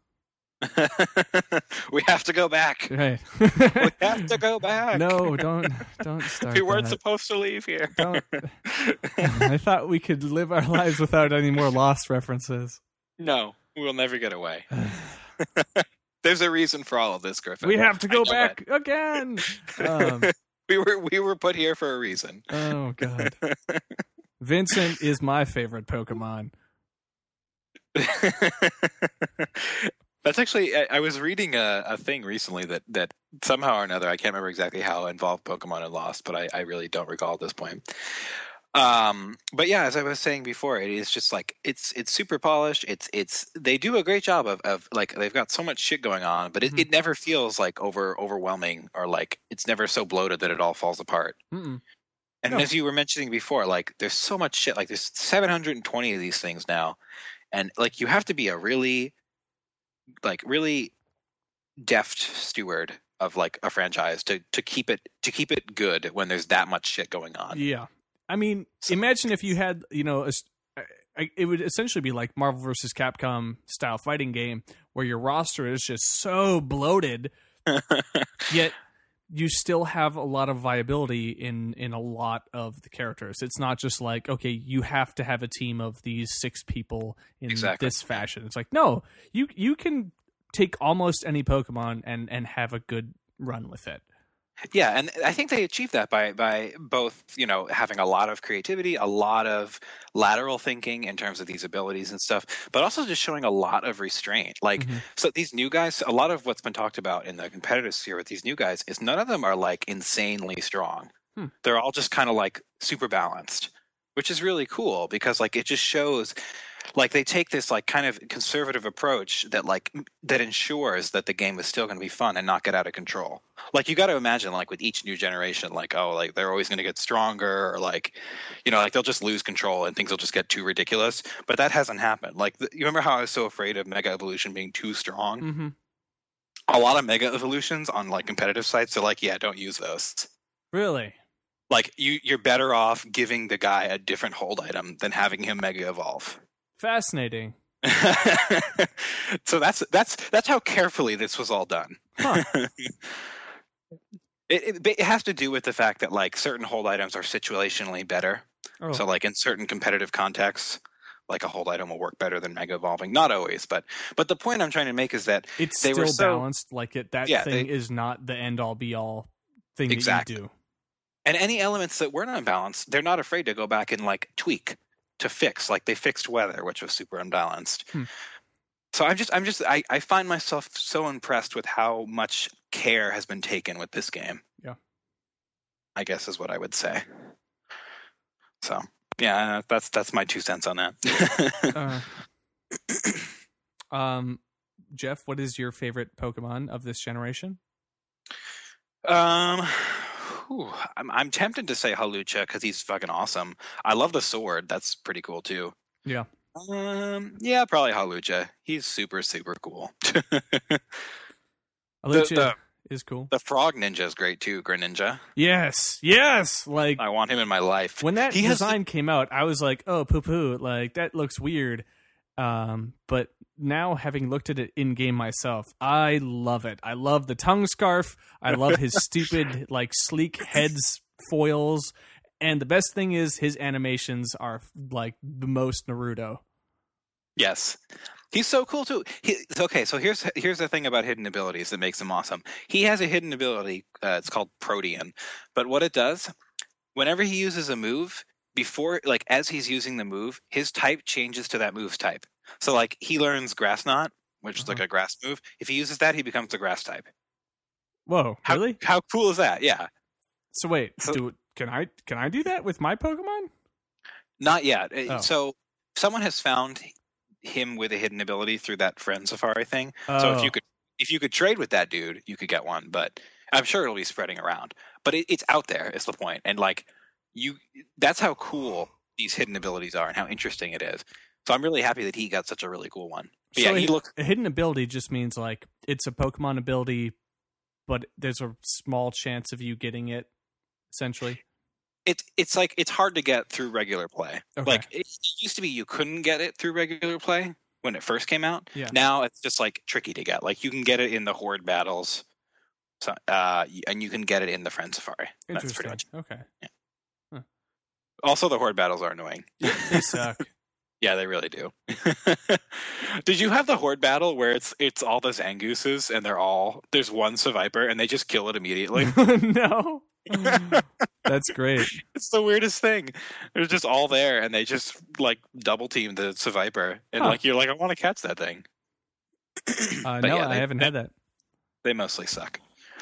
We have to go back. Right? We have to go back. No, don't don't start. We weren't that. supposed to leave here. Don't. I thought we could live our lives without any more Lost references. No, we'll never get away. There's a reason for all of this, Griffin. We have to I go know back again. Um, We were we were put here for a reason. oh God, Vincent is my favorite Pokemon. That's actually I, I was reading a, a thing recently that that somehow or another, I can't remember exactly how, involved Pokemon and Lost, but I, I really don't recall at this point. Um, but yeah, as I was saying before, it is just like it's it's super polished. It's it's they do a great job of, of like they've got so much shit going on, but it, Mhm. it never feels like over overwhelming or like it's never so bloated that it all falls apart. Mm-mm. And No. as you were mentioning before, like there's so much shit. Like there's seven hundred twenty of these things now, and like you have to be a really, like really deft steward of like a franchise to to keep it to keep it good when there's that much shit going on. Yeah, I mean, So- imagine if you had, you know, a, s- I- it would essentially be like Marvel versus Capcom style fighting game where your roster is just so bloated, yet you still have a lot of viability in in a lot of the characters. It's not just like, okay, you have to have a team of these six people in Exactly. this fashion. It's like, no, you you can take almost any Pokemon and and have a good run with it. Yeah, and I think they achieved that by by both, you know, having a lot of creativity, a lot of lateral thinking in terms of these abilities and stuff, but also just showing a lot of restraint. Like, Mhm. so these new guys, a lot of what's been talked about in the competitive sphere with these new guys is none of them are like insanely strong. Hmm. They're all just kind of like super balanced, which is really cool because like it just shows like they take this like kind of conservative approach that like that ensures that the game is still going to be fun and not get out of control. Like you got to imagine like with each new generation, like oh like they're always going to get stronger, or like you know like they'll just lose control and things will just get too ridiculous. But that hasn't happened. Like the, you remember how I was so afraid of Mega Evolution being too strong? Mm-hmm. A lot of Mega Evolutions on like competitive sites are like, yeah, don't use those. Really? Like you, you're better off giving the guy a different hold item than having him Mega Evolve. Fascinating. So that's that's that's how carefully this was all done. Huh. it, it it has to do with the fact that like certain hold items are situationally better. Oh. So like in certain competitive contexts, like a hold item will work better than Mega Evolving. Not always, but but the point I'm trying to make is that it's they still were so, balanced. Like it, that yeah, thing they, is not the end all be all thing exactly. that you do. And any elements that were not unbalanced, they're not afraid to go back and like tweak to fix. Like they fixed weather, which was super unbalanced. Hmm. So I'm just, I'm just, I, I find myself so impressed with how much care has been taken with this game. Yeah, I guess is what I would say. So yeah, that's that's my two cents on that. uh, um, Jeff, what is your favorite Pokemon of this generation? Um. Whew, I'm I'm tempted to say Hawlucha because he's fucking awesome. I love the sword. That's pretty cool too. Yeah. Um. Yeah, probably Hawlucha. He's super super cool. Hawlucha the, the, is cool. The frog ninja is great too. Greninja. Yes. Yes. Like I want him in my life. When that he design has... came out, I was like, "Oh, poo poo!" Like that looks weird. Um, but now having looked at it in game myself, I love it. I love the tongue scarf. I love his stupid, like sleek heads foils. And the best thing is his animations are like the most Naruto. Yes. He's so cool too. He, okay, so here's here's the thing about hidden abilities that makes him awesome. He has a hidden ability. Uh, it's called Protean. But what it does, whenever he uses a move, before, like, as he's using the move, his type changes to that move's type. So, like, he learns Grass Knot, which uh-huh. is like a grass move. If he uses that, he becomes a grass type. Whoa, how, really? How cool is that? Yeah. So wait, so, do can I can I do that with my Pokemon? Not yet. Oh. So, someone has found him with a hidden ability through that Friend Safari thing. Oh. So if you could if you could trade with that dude, you could get one. But I'm sure it'll be spreading around. But it, it's out there. Is the point. And like. You, that's how cool these hidden abilities are and how interesting it is. So I'm really happy that he got such a really cool one. But so yeah, he a, looks. A hidden ability just means like it's a Pokemon ability, but there's a small chance of you getting it. Essentially, it's it's like it's hard to get through regular play. Okay. Like it used to be, you couldn't get it through regular play when it first came out. Yeah. Now it's just like tricky to get. Like you can get it in the Horde battles, so, uh, and you can get it in the Friend Safari. That's pretty much. Okay. Yeah. Also, the Horde battles are annoying. They suck. Yeah, they really do. Did you have the Horde battle where it's it's all the Zangooses and they're all there's one Seviper and they just kill it immediately? No. That's great. It's the weirdest thing. They're just all there and they just like double team the Seviper and huh. like you're like I want to catch that thing. Uh, no, yeah, they, I haven't they, had that. They mostly suck.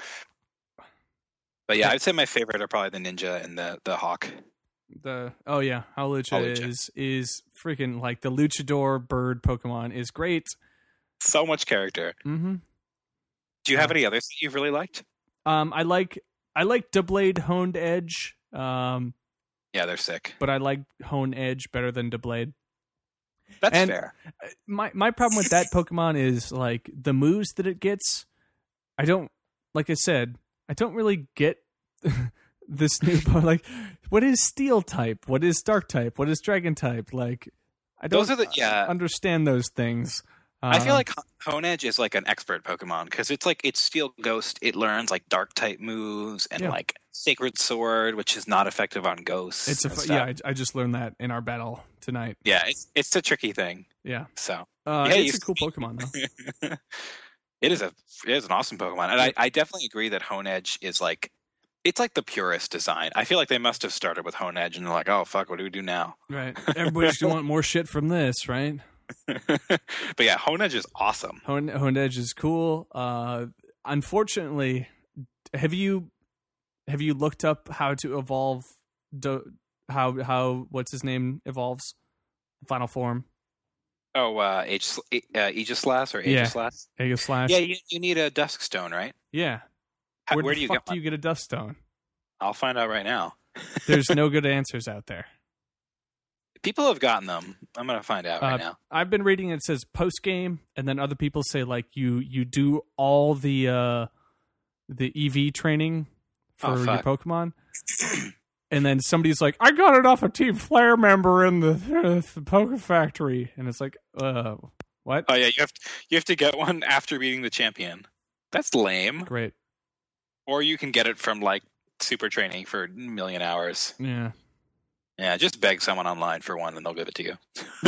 But yeah, I'd say my favorite are probably the Ninja and the the Hawk. The oh yeah, Hawlucha, Hawlucha is is freaking like the luchador bird Pokemon is great. So much character. Mm-hmm. Do you have uh, any others that you've really liked? Um, I like I like Doublade Honed Edge. Um, yeah, they're sick. But I like Honed Edge better than Doublade. That's and fair. My my problem with that Pokemon is like the moves that it gets. I don't like I said. I don't really get. This new like, what is Steel type? What is Dark type? What is Dragon type? Like, I don't those are the, yeah. understand those things. Um, I feel like Honedge is like an expert Pokemon because it's like it's Steel Ghost. It learns like Dark type moves and yeah. like Sacred Sword, which is not effective on ghosts. It's a yeah. I, I just learned that in our battle tonight. Yeah, it's it's a tricky thing. Yeah. So uh, yeah, it's a cool Pokemon though. It is a it is an awesome Pokemon, and I, I definitely agree that Honedge is like. It's like the purest design. I feel like they must have started with Honedge and they're like, oh, fuck, what do we do now? Right. Everybody's going to want more shit from this, right? But yeah, Honedge is awesome. Hone- Honedge is cool. Uh, unfortunately, have you have you looked up how to evolve, do, how, how what's his name evolves? Final form? Oh, uh, Aegis, uh, Aegislash or Yeah. Aegislash? Aegislash. Yeah, you, you need a dusk stone, right? Yeah. How, Where, where the do you fuck get do one? you get a dust stone? I'll find out right now. There's no good answers out there. People have gotten them. I'm gonna find out right Uh, now. I've been reading it says post game, and then other people say like you you do all the uh, the E V training for Oh, your fuck. Pokemon, and then somebody's like, I got it off a Team Flare member in the uh, the Poke Factory, and it's like, uh, what? Oh yeah, you have to, you have to get one after beating the champion. That's lame. Great, Or you can get it from like super training for a million hours. yeah. Yeah, just beg someone online for one and they'll give it to you.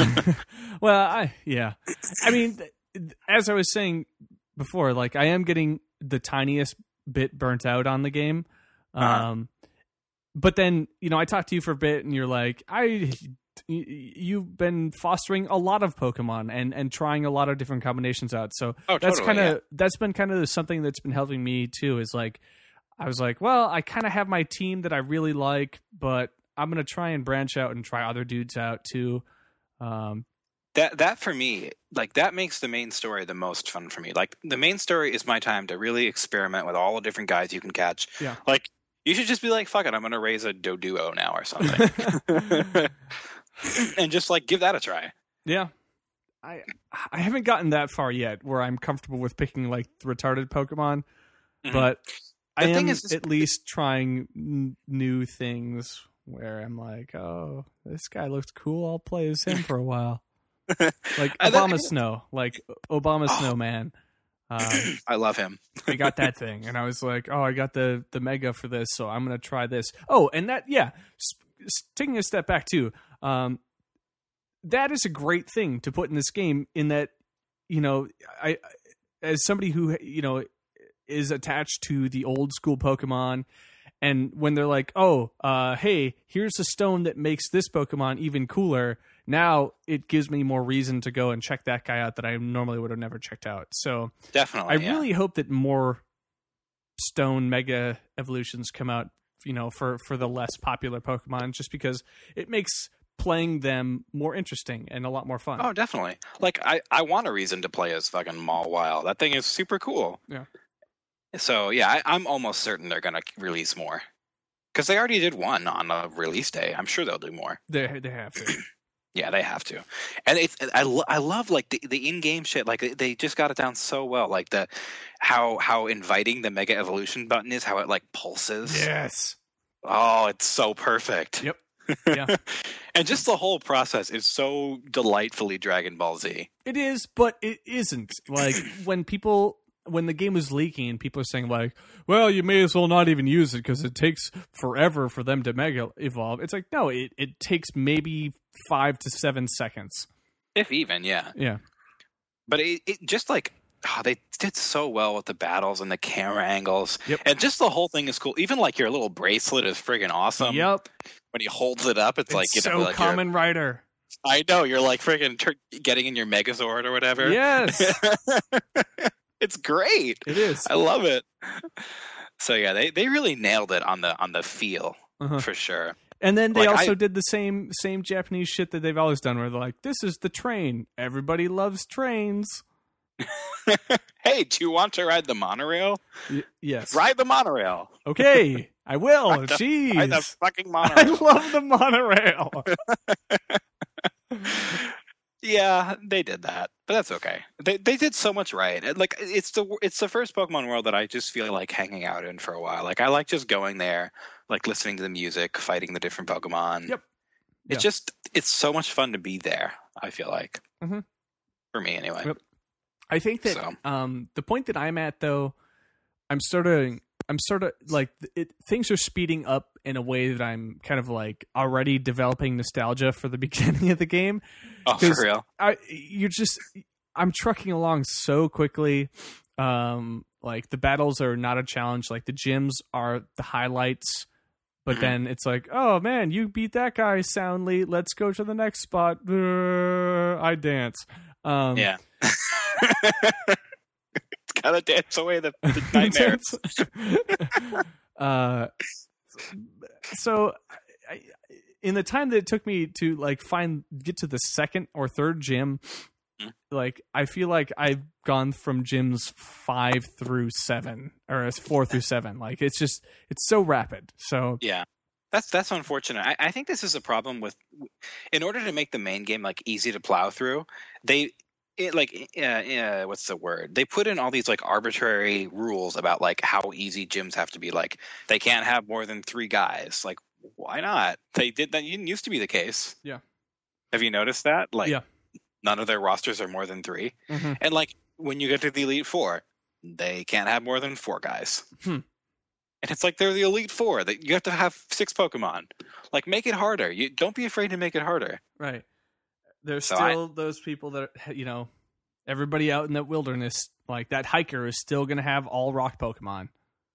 Well, I yeah, I mean, th- th- as I was saying before, like I am getting the tiniest bit burnt out on the game. Um, Uh-huh. but then you know, I talked to you for a bit, and you're like, I, y- you've been fostering a lot of Pokemon and and trying a lot of different combinations out. So Oh, that's totally, kind of yeah. that's been kind of something that's been helping me too. Is like, I was like, well, I kind of have my team that I really like, but I'm gonna try and branch out and try other dudes out too. Um, That that for me, like that makes the main story the most fun for me. Like the main story is my time to really experiment with all the different guys you can catch. Yeah. Like you should just be like, fuck it, I'm gonna raise a Doduo now or something. And just like give that a try. Yeah. I I haven't gotten that far yet where I'm comfortable with picking like retarded Pokemon, Mhm. but I The thing am is, is- at least trying n- new things where I'm like, oh, this guy looks cool. I'll play as him for a while. Like And then- Obama Snow, like Obama Oh. Snowman. Um, I love him. I got that thing, and I was like, oh, I got the the mega for this, so I'm gonna try this. Oh, and that, yeah, s- s- taking a step back too, um, that is a great thing to put in this game. In that, you know, I as somebody who you know is attached to the old school Pokemon, and when they're like, oh, uh, hey, here's a stone that makes this Pokemon even cooler. Now it gives me more reason to go and check that guy out that I normally would have never checked out. So Definitely. I yeah. really hope that more stone mega evolutions come out, you know, for, for the less popular Pokemon, just because it makes playing them more interesting and a lot more fun. Oh, definitely. Like I, I want a reason to play as fucking Mawile. That thing is super cool. Yeah. So yeah, I, I'm almost certain they're gonna release more. Because they already did one on a release day. I'm sure they'll do more. They they have to. Yeah, they have to. And it's I, lo- I love like the, the in-game shit. Like they just got it down so well. Like the how how inviting the Mega Evolution button is. How it like pulses. Yes. Oh, it's so perfect. Yep. Yeah. And just the whole process is so delightfully Dragon Ball Z. It is, but it isn't. Like when people when the game was leaking and people are saying like, well, you may as well not even use it because it takes forever for them to mega evolve. It's like, no, it, it takes maybe five to seven seconds. If even, yeah. Yeah. But it, it just like oh, they did so well with the battles and the camera angles. Yep. And just the whole thing is cool. Even like your little bracelet is friggin' awesome. Yep. When he holds it up, it's, It's like you know, so like you're- Common Rider. I know you're like friggin' tur- getting in your Megazord or whatever. Yes. It's great. It is. I love it. So yeah, they, they really nailed it on the on the feel Uh-huh. for sure. And then they Like, also I- did the same same Japanese shit that they've always done, where they're like, "This is the train. Everybody loves trains." Hey, do you want to ride the monorail? Y- yes. Ride the monorail. Okay, I will. Ride the- Jeez, Ride the fucking I monorail. love the monorail. Yeah, they did that, but that's okay. They they did so much right. And, Like it's the it's the first Pokemon world that I just feel like hanging out in for a while. Like I like just going there, like listening to the music, fighting the different Pokemon. Yep. It's Yeah. just it's so much fun to be there. I feel like Mhm. for me anyway. Yep. I think that So. um, the point that I'm at, though, I'm sort of, I'm sort of like it, things are speeding up in a way that I'm kind of like already developing nostalgia for the beginning of the game. Oh, 'Cause for real? I, you're just, I'm trucking along so quickly. Um, like the battles are not a challenge. Like the gyms are the highlights. But Mhm. then it's like, oh man, you beat that guy soundly. Let's go to the next spot. Uh, I dance. Um, Yeah. It's gotta dance away the, the nightmares. uh, so, I, in the time that it took me to like find get to the second or third gym, like I feel like I've gone from gyms five through seven or four through seven. Like it's just it's so rapid. So yeah, that's that's unfortunate. I, I think this is a problem with, in order to make the main game like easy to plow through, they it, like uh, uh, what's the word? They put in all these like arbitrary rules about like how easy gyms have to be. Like they can't have more than three guys. Like why not? They did that. Didn't used to be the case. Yeah. Have you noticed that? Like yeah. none of their rosters are more than three. Mm-hmm. And like when you get to the Elite Four, they can't have more than four guys. Hmm. And it's like they're the Elite Four. That you have to have six Pokemon. Like make it harder. You don't be afraid to make it harder. Right. There's So still I- those people that are, you know, everybody out in the wilderness, like that hiker is still going to have all rock Pokemon.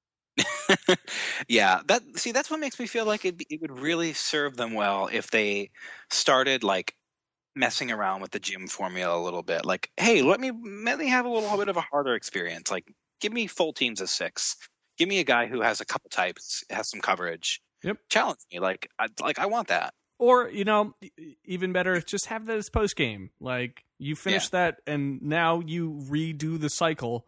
Yeah, that see that's what makes me feel like it it would really serve them well if they started like messing around with the gym formula a little bit. Like, hey, let me let me have a little bit of a harder experience. Like, give me full teams of six. Give me a guy who has a couple types, has some coverage. Yep. Challenge me. Like, I, like I want that. Or, you know, e- even better, just have that as post game. Like you finish Yeah. that and now you redo the cycle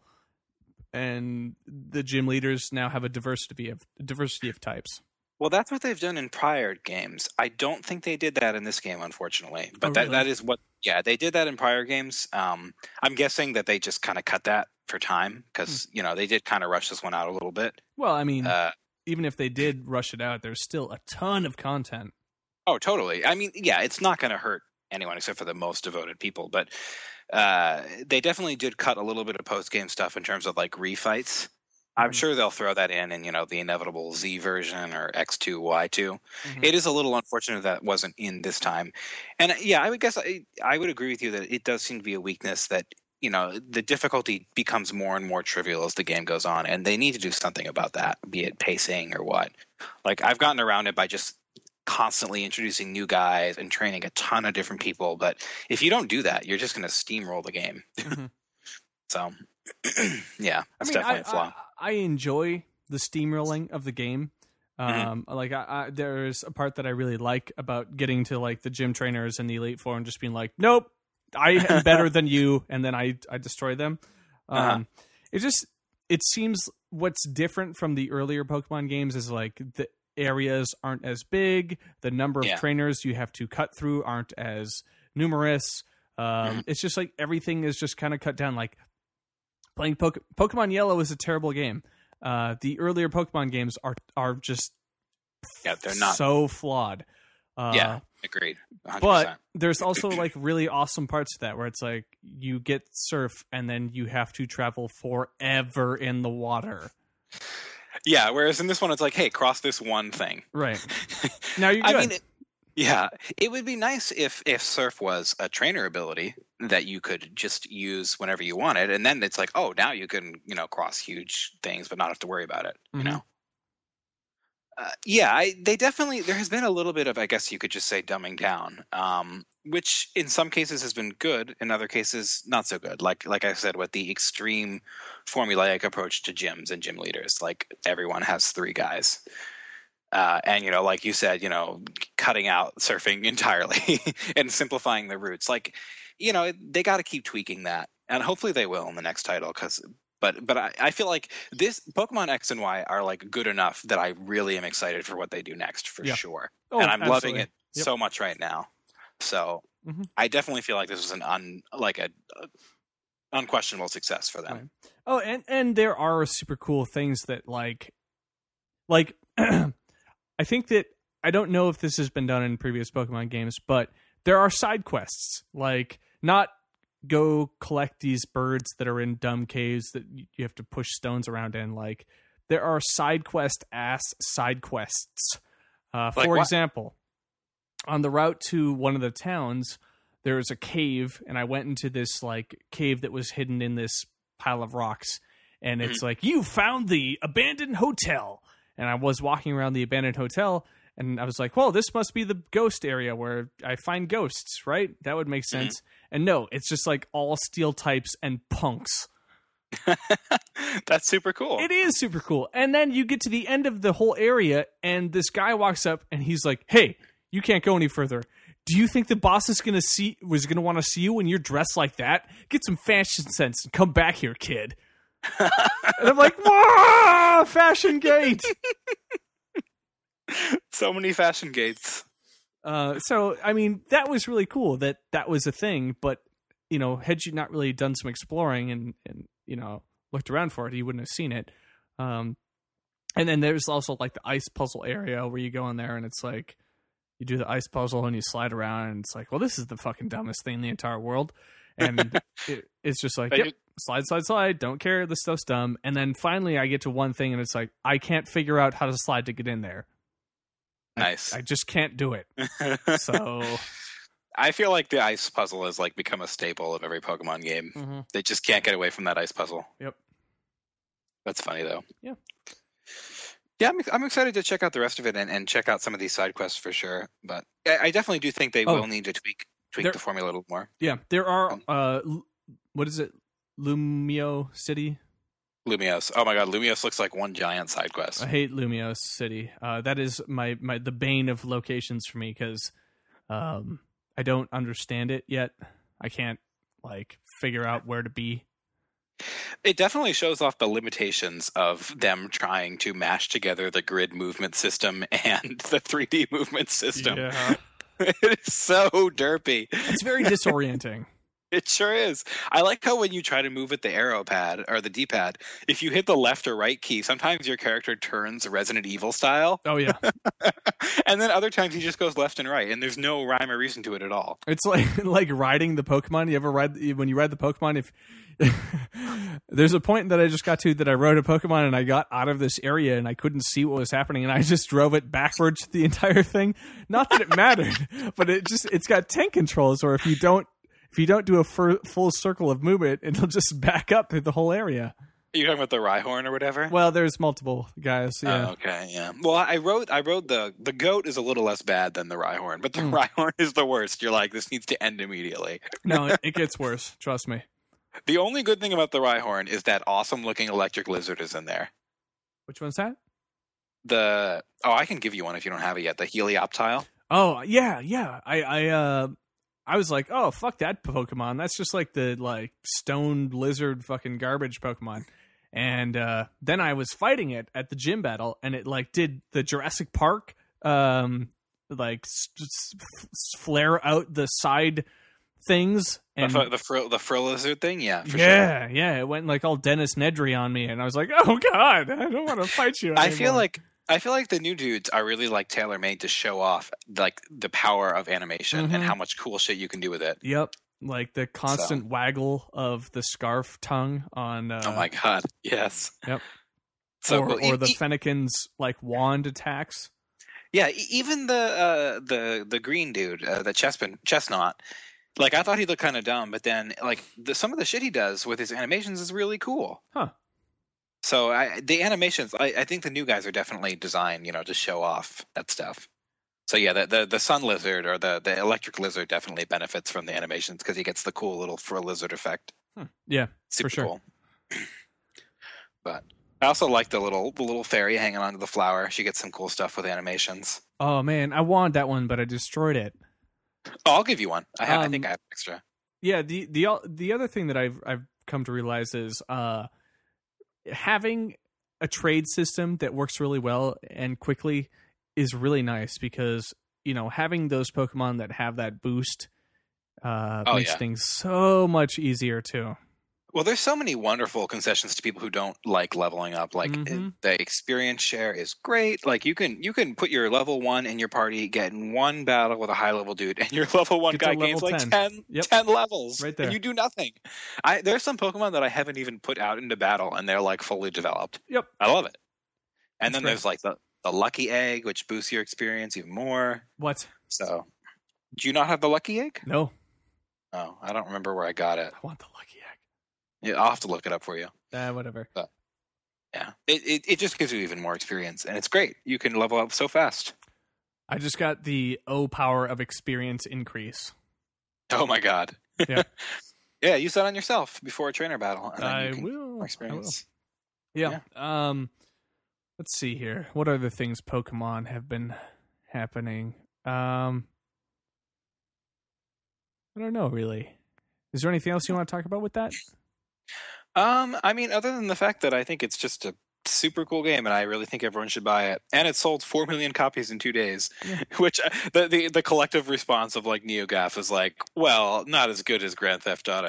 and the gym leaders now have a diversity of diversity of types. Well, that's what they've done in prior games. I don't think they did that in this game, unfortunately. But Oh, that, really? that is what, yeah, they did that in prior games. Um, I'm guessing that they just kind of cut that for time because, Hmm. you know, they did kind of rush this one out a little bit. Well, I mean, Uh, even if they did rush it out, there's still a ton of content. oh, totally. I mean, yeah, it's not going to hurt anyone except for the most devoted people. But uh, they definitely did cut a little bit of post-game stuff in terms of like refights. I'm Mhm. sure they'll throw that in in, you know, the inevitable Z version or X two, Y two. Mhm. It is a little unfortunate that wasn't in this time. And uh, yeah, I would guess I, I would agree with you that it does seem to be a weakness that, you know, the difficulty becomes more and more trivial as the game goes on. And they need to do something about that, be it pacing or what. Like, I've gotten around it by just constantly introducing new guys and training a ton of different people. But if you don't do that, you're just going to steamroll the game. Mhm. So, yeah, that's I mean, definitely I, a flaw. I, I enjoy the steamrolling of the game. Mhm. Um, like I, I, there's a part that I really like about getting to like the gym trainers and the Elite Four and just being like, nope, I am better than you, and then I I destroy them. Um, Uh-huh. It just it seems what's different from the earlier Pokemon games is like the areas aren't as big, the number of Yeah. trainers you have to cut through aren't as numerous. Um, Mhm. It's just like everything is just kind of cut down. Like playing Poke- Pokemon Yellow is a terrible game. Uh, the earlier Pokemon games are are just Yeah, they're not. so flawed. Uh, Yeah, agreed. one hundred but percent. there's also like really awesome parts to that where it's like you get surf and then you have to travel forever in the water. Yeah, whereas in this one, it's like, hey, cross this one thing. Right. Now you're good. I mean, it, yeah, it would be nice if if surf was a trainer ability that you could just use whenever you wanted, and then it's like, oh, now you can, you know, cross huge things but not have to worry about it. Mhm. You know. Uh, yeah, I, they definitely. There has been a little bit of, I guess you could just say, dumbing down, um, which in some cases has been good, in other cases not so good. Like like I said, with the extreme formulaic approach to gyms and gym leaders, like everyone has three guys, uh, and you know, like you said, you know, cutting out surfing entirely and simplifying the routes. Like, you know, they got to keep tweaking that, and hopefully they will in the next title because. But but I, I feel like this Pokemon X and Y are like good enough that I really am excited for what they do next for Yeah. sure. Oh, and I'm loving absolutely. it Yep. so much right now. So Mhm. I definitely feel like this was an un like a, a unquestionable success for them. Right. Oh, and and there are super cool things that like like I think that I don't know if this has been done in previous Pokemon games, but there are side quests. Like not go collect these birds that are in dumb caves that you have to push stones around in. Like there are side quest ass side quests. Uh, Like for what? example, on the route to one of the towns, there's a cave, and I went into this like cave that was hidden in this pile of rocks, and it's like, you found the abandoned hotel. And I was walking around the abandoned hotel, and I was like, well, this must be the ghost area where I find ghosts, right? That would make sense. And no, it's just like all steel types and punks. That's super cool. It is super cool. And then you get to the end of the whole area, and this guy walks up, and he's like, hey, you can't go any further. Do you think the boss is gonna see was gonna want to see you when you're dressed like that? Get some fashion sense and come back here, kid. And I'm like, whoa, Fashion Gate. So many Fashion Gates. Uh, so I mean, that was really cool that that was a thing. But you know, had you not really done some exploring and and you know looked around for it, you wouldn't have seen it. Um, and then there's also like the ice puzzle area where you go in there and it's like. You do the ice puzzle and you slide around, and it's like, well, this is the fucking dumbest thing in the entire world. And it, it's just like, yep, slide, slide, slide. Don't care. This stuff's dumb. And then finally, I get to one thing, and it's like, I can't figure out how to slide to get in there. Nice. I, I just can't do it. So I feel like the ice puzzle has like become a staple of every Pokemon game. mm-hmm. They just can't get away from that ice puzzle. Yep. That's funny though. Yeah. Yeah, I'm, I'm excited to check out the rest of it and, and check out some of these side quests for sure. But I, I definitely do think they oh, will need to tweak tweak there, the formula a little more. Yeah, there are. Uh, what is it? Lumio City. Lumios. Oh my god, Lumios looks like one giant side quest. I hate Lumios City. Uh, that is my, my the bane of locations for me because um, I don't understand it yet. I can't like figure out where to be. It definitely shows off the limitations of them trying to mash together the grid movement system and the three D movement system. Yeah. It is so derpy. It's very disorienting. It sure is. I like how when you try to move with the arrow pad or the D-pad, if you hit the left or right key, sometimes your character turns Resident Evil style. Oh, yeah. And then other times he just goes left and right, and there's no rhyme or reason to it at all. It's like like riding the Pokemon. You ever ride when you ride the Pokemon? If there's a point that I just got to that I rode a Pokemon and I got out of this area and I couldn't see what was happening and I just drove it backwards the entire thing. Not that it mattered, but it just it's got tank controls, or if you don't if you don't do a fur, full circle of movement, it'll just back up through the whole area. Are you talking about the Rhyhorn or whatever? Well, there's multiple guys. Yeah. Oh, okay, yeah. Well, I rode. I rode the the goat is a little less bad than the Rhyhorn, but the Mm. Rhyhorn is the worst. You're like, this needs to end immediately. No, it, it gets worse. Trust me. The only good thing about the Rhyhorn is that awesome looking electric lizard is in there. Which one's that? The oh, I can give you one if you don't have it yet. The Helioptile. Oh yeah, yeah. I I uh I was like, oh fuck that Pokemon. That's just like the like stone lizard fucking garbage Pokemon. And uh, then I was fighting it at the gym battle, and it like did the Jurassic Park um like s- s- flare out the side things. And the the frill, the frill lizard thing, yeah, for yeah, sure. yeah, it went like all Dennis Nedry on me, and I was like, oh god, I don't want to fight you anymore. I feel like I feel like the new dudes are really like tailor made to show off like the power of animation Mhm. and how much cool shit you can do with it. Yep. Like the constant So. waggle of the scarf tongue on. Uh, Oh my god, yes. Yep. So or, cool. or E- the e- Fennekin's like wand attacks. Yeah, e- even the uh, the the green dude, uh, the chestnut, chestnut. Like I thought he looked kind of dumb, but then like the, some of the shit he does with his animations is really cool. Huh. So I, the animations, I, I think the new guys are definitely designed, you know, to show off that stuff. So yeah, the the, the sun lizard or the, the electric lizard definitely benefits from the animations because he gets the cool little frill lizard effect. Hmm. Yeah, Super for sure. cool. But I also like the little the little fairy hanging onto the flower. She gets some cool stuff with animations. Oh man, I wanted that one, but I destroyed it. Oh, I'll give you one. I, ha- I Um, think I have extra. Yeah, the the the other thing that I've I've come to realize is uh having a trade system that works really well and quickly is really nice because you know having those Pokemon that have that boost uh Oh, makes yeah. things so much easier too. Well, there's so many wonderful concessions to people who don't like leveling up. Like Mhm. the experience share is great. Like you can you can put your level one in your party, get in one battle with a high level dude, and your level one Get to guy level gains like ten. ten, Yep. ten levels, Right there. and you do nothing. I there's some Pokemon that I haven't even put out into battle, and they're like fully developed. Yep. I love it. And That's then great. there's like the the lucky egg, which boosts your experience even more. What? So, do you not have the lucky egg? No, Oh, I don't remember where I got it. I want the lucky egg. Yeah, I'll have to look it up for you. Uh, whatever. Yeah, it, it it just gives you even more experience, and it's great. You can level up so fast. I just got the O power of experience increase. Oh my god. Yeah. Yeah, use that on yourself before a trainer battle. And then I you can will. get more I will. experience. Yeah. Um, let's see here. What other things Pokemon have been happening? Um, I don't know, really. Is there anything else you want to talk about with that? Um, I mean, other than the fact that I think it's just a super cool game, and I really think everyone should buy it. And it sold four million copies in two days, yeah. which uh, the, the the collective response of like NeoGAF is like, well, not as good as Grand Theft Auto.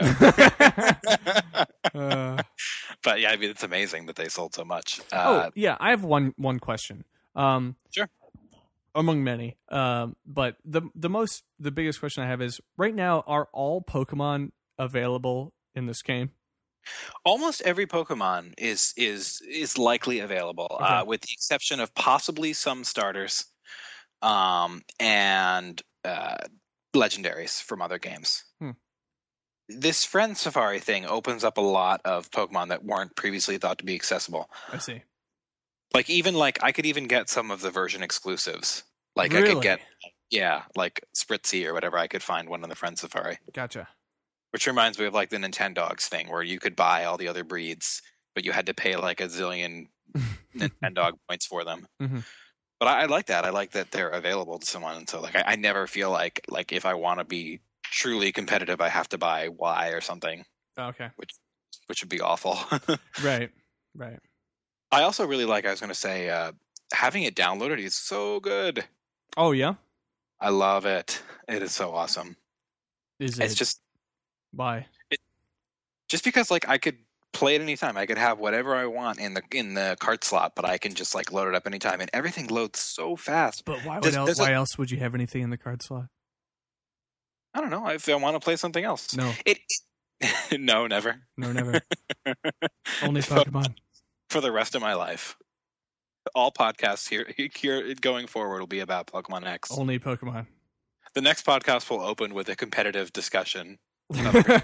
uh. But yeah, I mean, it's amazing that they sold so much. Uh, oh yeah, I have one one question. Um, sure. Among many, um, but the the most the biggest question I have is right now: are all Pokemon available in this game? Almost every Pokemon is is is likely available, okay. uh, with the exception of possibly some starters, um, and uh, legendaries from other games. Hmm. This Friend Safari thing opens up a lot of Pokemon that weren't previously thought to be accessible. I see. Like even like I could even get some of the version exclusives. Like really? I could get, yeah, like Spritzy or whatever. I could find one on the Friend Safari. Gotcha. Which reminds me of like the Nintendogs thing where you could buy all the other breeds, but you had to pay like a zillion Nintendog points for them. Mm-hmm. But I, I like that. I like that they're available to someone. And so like I, I never feel like like if I want to be truly competitive, I have to buy Y or something. Okay. Which which would be awful. Right. Right. I also really like, I was going to say, uh, having it downloaded is so good. Oh, yeah? I love it. It is so awesome. Is it? It's just... Why? It, just because, like, I could play it anytime. I could have whatever I want in the in the cart slot, but I can just, like, load it up anytime. And everything loads so fast. But why, would el- why a, else would you have anything in the cart slot? I don't know. If I want to play something else. No. It, it No, never. No, never. Only Pokemon. For the rest of my life. All podcasts here, here going forward will be about Pokemon X. Only Pokemon. The next podcast will open with a competitive discussion. I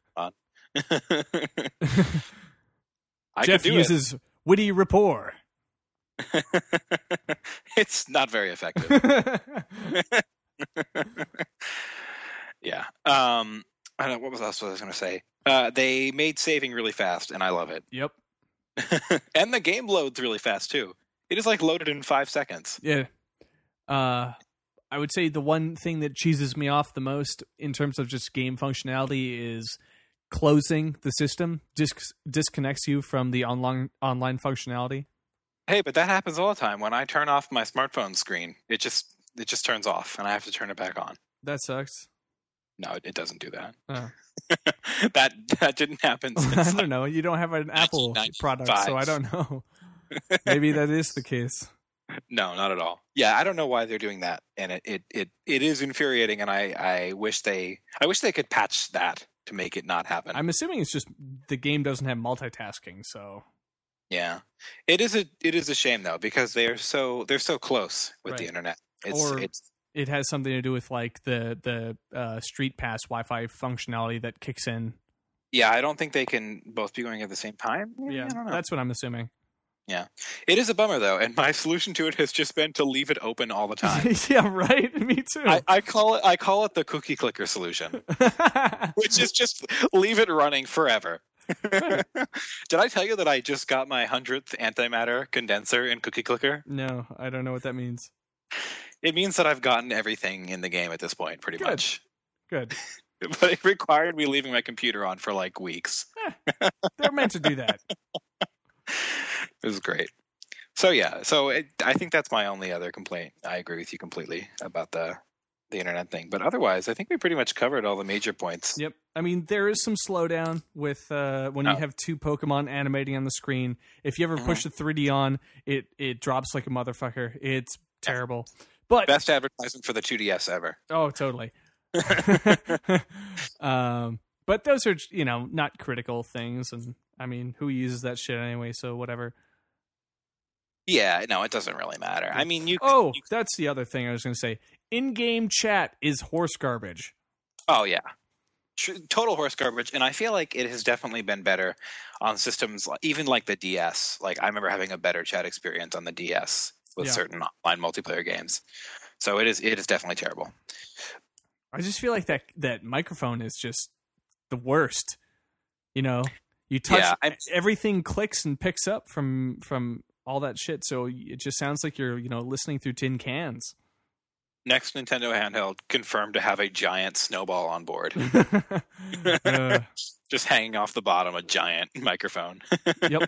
Jeff uses it. Witty rapport. It's not very effective. Yeah. Um, I don't know, what was else I was going to say? Uh, they made saving really fast, and I love it. Yep. And the game loads really fast too. It is like loaded in five seconds. Yeah. Uh, I would say the one thing that cheeses me off the most in terms of just game functionality is closing the system dis- disconnects you from the online online functionality. Hey, but that happens all the time. When I turn off my smartphone screen, it just it just turns off, and I have to turn it back on. That sucks. No, it doesn't do that. Oh. that that didn't happen. Since I don't like know. You don't have an Apple product, so I don't know. Maybe that is the case. No, not at all. Yeah, I don't know why they're doing that, and it it it, it is infuriating. And I, I wish they I wish they could patch that to make it not happen. I'm assuming it's just the game doesn't have multitasking, so yeah, it is a it is a shame though, because they're so they're so close with right. the internet. It's, or it's it has something to do with like the the uh, Street Pass Wi-Fi functionality that kicks in. Yeah, I don't think they can both be going at the same time. Yeah, I don't know. That's what I'm assuming. Yeah, it is a bummer though, and my solution to it has just been to leave it open all the time. Yeah, right. Me too. I, I call it I call it the cookie clicker solution, which is just leave it running forever. Did I tell you that I just got my hundredth antimatter condenser in Cookie Clicker? No, I don't know what that means. It means that I've gotten everything in the game at this point, pretty Good. much. Good. But it required me leaving my computer on for like weeks. Eh, they're meant to do that. It was great. So yeah, so it, I think that's my only other complaint. I agree with you completely about the the internet thing, but otherwise, I think we pretty much covered all the major points. Yep. I mean, there is some slowdown with uh, when oh. you have two Pokemon animating on the screen. If you ever mm-hmm. push the three D on, it it drops like a motherfucker. It's terrible. But best advertisement for the two D S ever. Oh, totally. um, but those are, you know, not critical things, and I mean, who uses that shit anyway? So whatever. Yeah, no, it doesn't really matter. I mean, you. Oh, you, that's the other thing I was going to say. In-game chat is horse garbage. Oh yeah, total horse garbage. And I feel like it has definitely been better on systems, even like the D S. Like I remember having a better chat experience on the D S with yeah. certain online multiplayer games. So it is. It is definitely terrible. I just feel like that that microphone is just the worst. You know, you touch yeah, everything clicks and picks up from from all that shit. So it just sounds like you're, you know, listening through tin cans. Next Nintendo handheld confirmed to have a giant snowball on board. uh, Just hanging off the bottom, a giant microphone. Yep.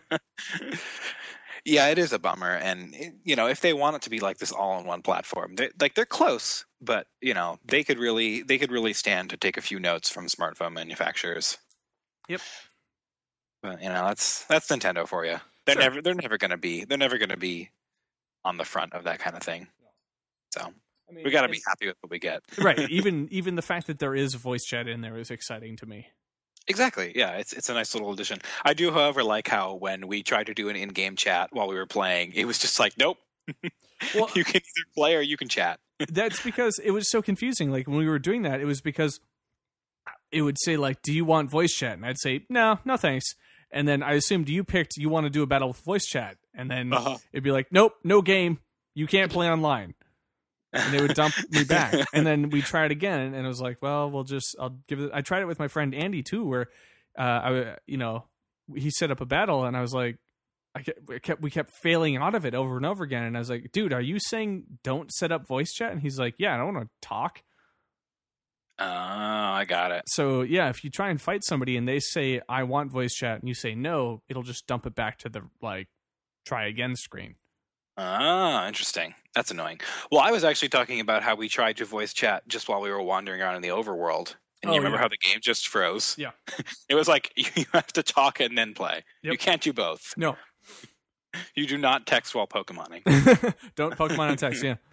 Yeah, it is a bummer. And, you know, if they want it to be like this all-in-one platform, they, like they're close, but, you know, they could really they could really stand to take a few notes from smartphone manufacturers. Yep. But, you know, that's that's Nintendo for you. They're Sure. never they're never going to be they're never going to be on the front of that kind of thing. So, I mean, we got to be it's- happy with what we get. right. Even even the fact that there is voice chat in there is exciting to me. Exactly. Yeah, it's it's a nice little addition. I do, however, like how when we tried to do an in-game chat while we were playing, it was just like, nope. Well, You can either play or you can chat. that's because it was so confusing. Like when we were doing that, it was because it would say like, "Do you want voice chat?" And I'd say, "No, no, thanks." And then I assumed you picked you want to do a battle with voice chat, and then Uh-huh. it'd be like, "Nope, no game. You can't play online." And they would dump me back. And then we tried again, and it was like, well, we'll just, I'll give it. I tried it with my friend Andy too, where, uh, I, you know, he set up a battle, and I was like, I kept, we kept, we kept failing out of it over and over again. And I was like, dude, are you saying don't set up voice chat? And he's like, yeah, I don't want to talk. Oh, I got it. So yeah, if you try and fight somebody and they say, I want voice chat, and you say no, it'll just dump it back to the like try again screen. Ah, interesting. That's annoying. Well, I was actually talking about how we tried to voice chat just while we were wandering around in the overworld. And Oh, you remember yeah. how the game just froze? Yeah. It was like, you have to talk and then play. Yep. You can't do both. No, You do not text while Pokemoning. don't Pokemon on text. Yeah.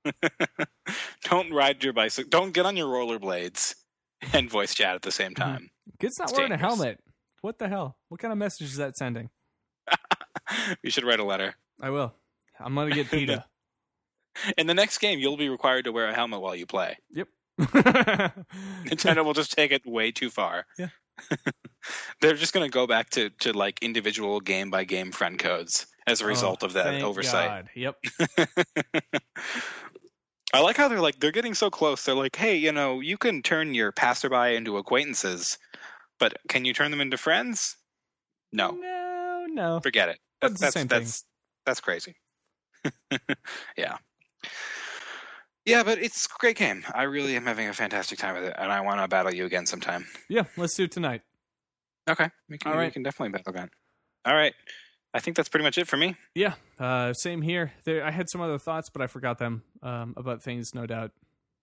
Don't ride your bicycle. Don't get on your rollerblades and voice chat at the same time. Kid's not It's wearing dangerous. a helmet. What the hell? What kind of message is that sending? You should write a letter. I will. I'm gonna get PETA. In the next game, you'll be required to wear a helmet while you play. Yep. Nintendo will just take it way too far. Yeah. They're just going to go back to, to like individual game by game friend codes as a result Oh, of that thank oversight. God. Yep. I like how they're like, they're getting so close. They're like, hey, you know, you can turn your passerby into acquaintances, but can you turn them into friends? No, No, no. forget it. That's the that's same thing. that's, that's crazy. Yeah. Yeah, but it's a great game. I really am having a fantastic time with it, and I want to battle you again sometime. Yeah, let's do it tonight. Okay. We can, All right. we can definitely battle again. All right. I think that's pretty much it for me. Yeah, uh, same here. There, I had some other thoughts, but I forgot them um, about things, no doubt.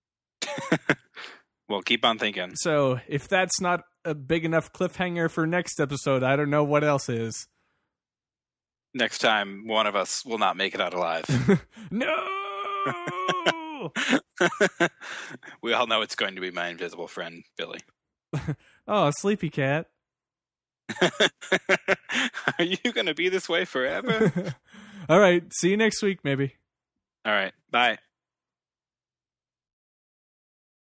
Well, keep on thinking. So if that's not a big enough cliffhanger for next episode, I don't know what else is. Next time, one of us will not make it out alive. No! We all know it's going to be my invisible friend, Billy. Oh, sleepy cat. Are you going to be this way forever? All right, see you next week, maybe. All right. Bye.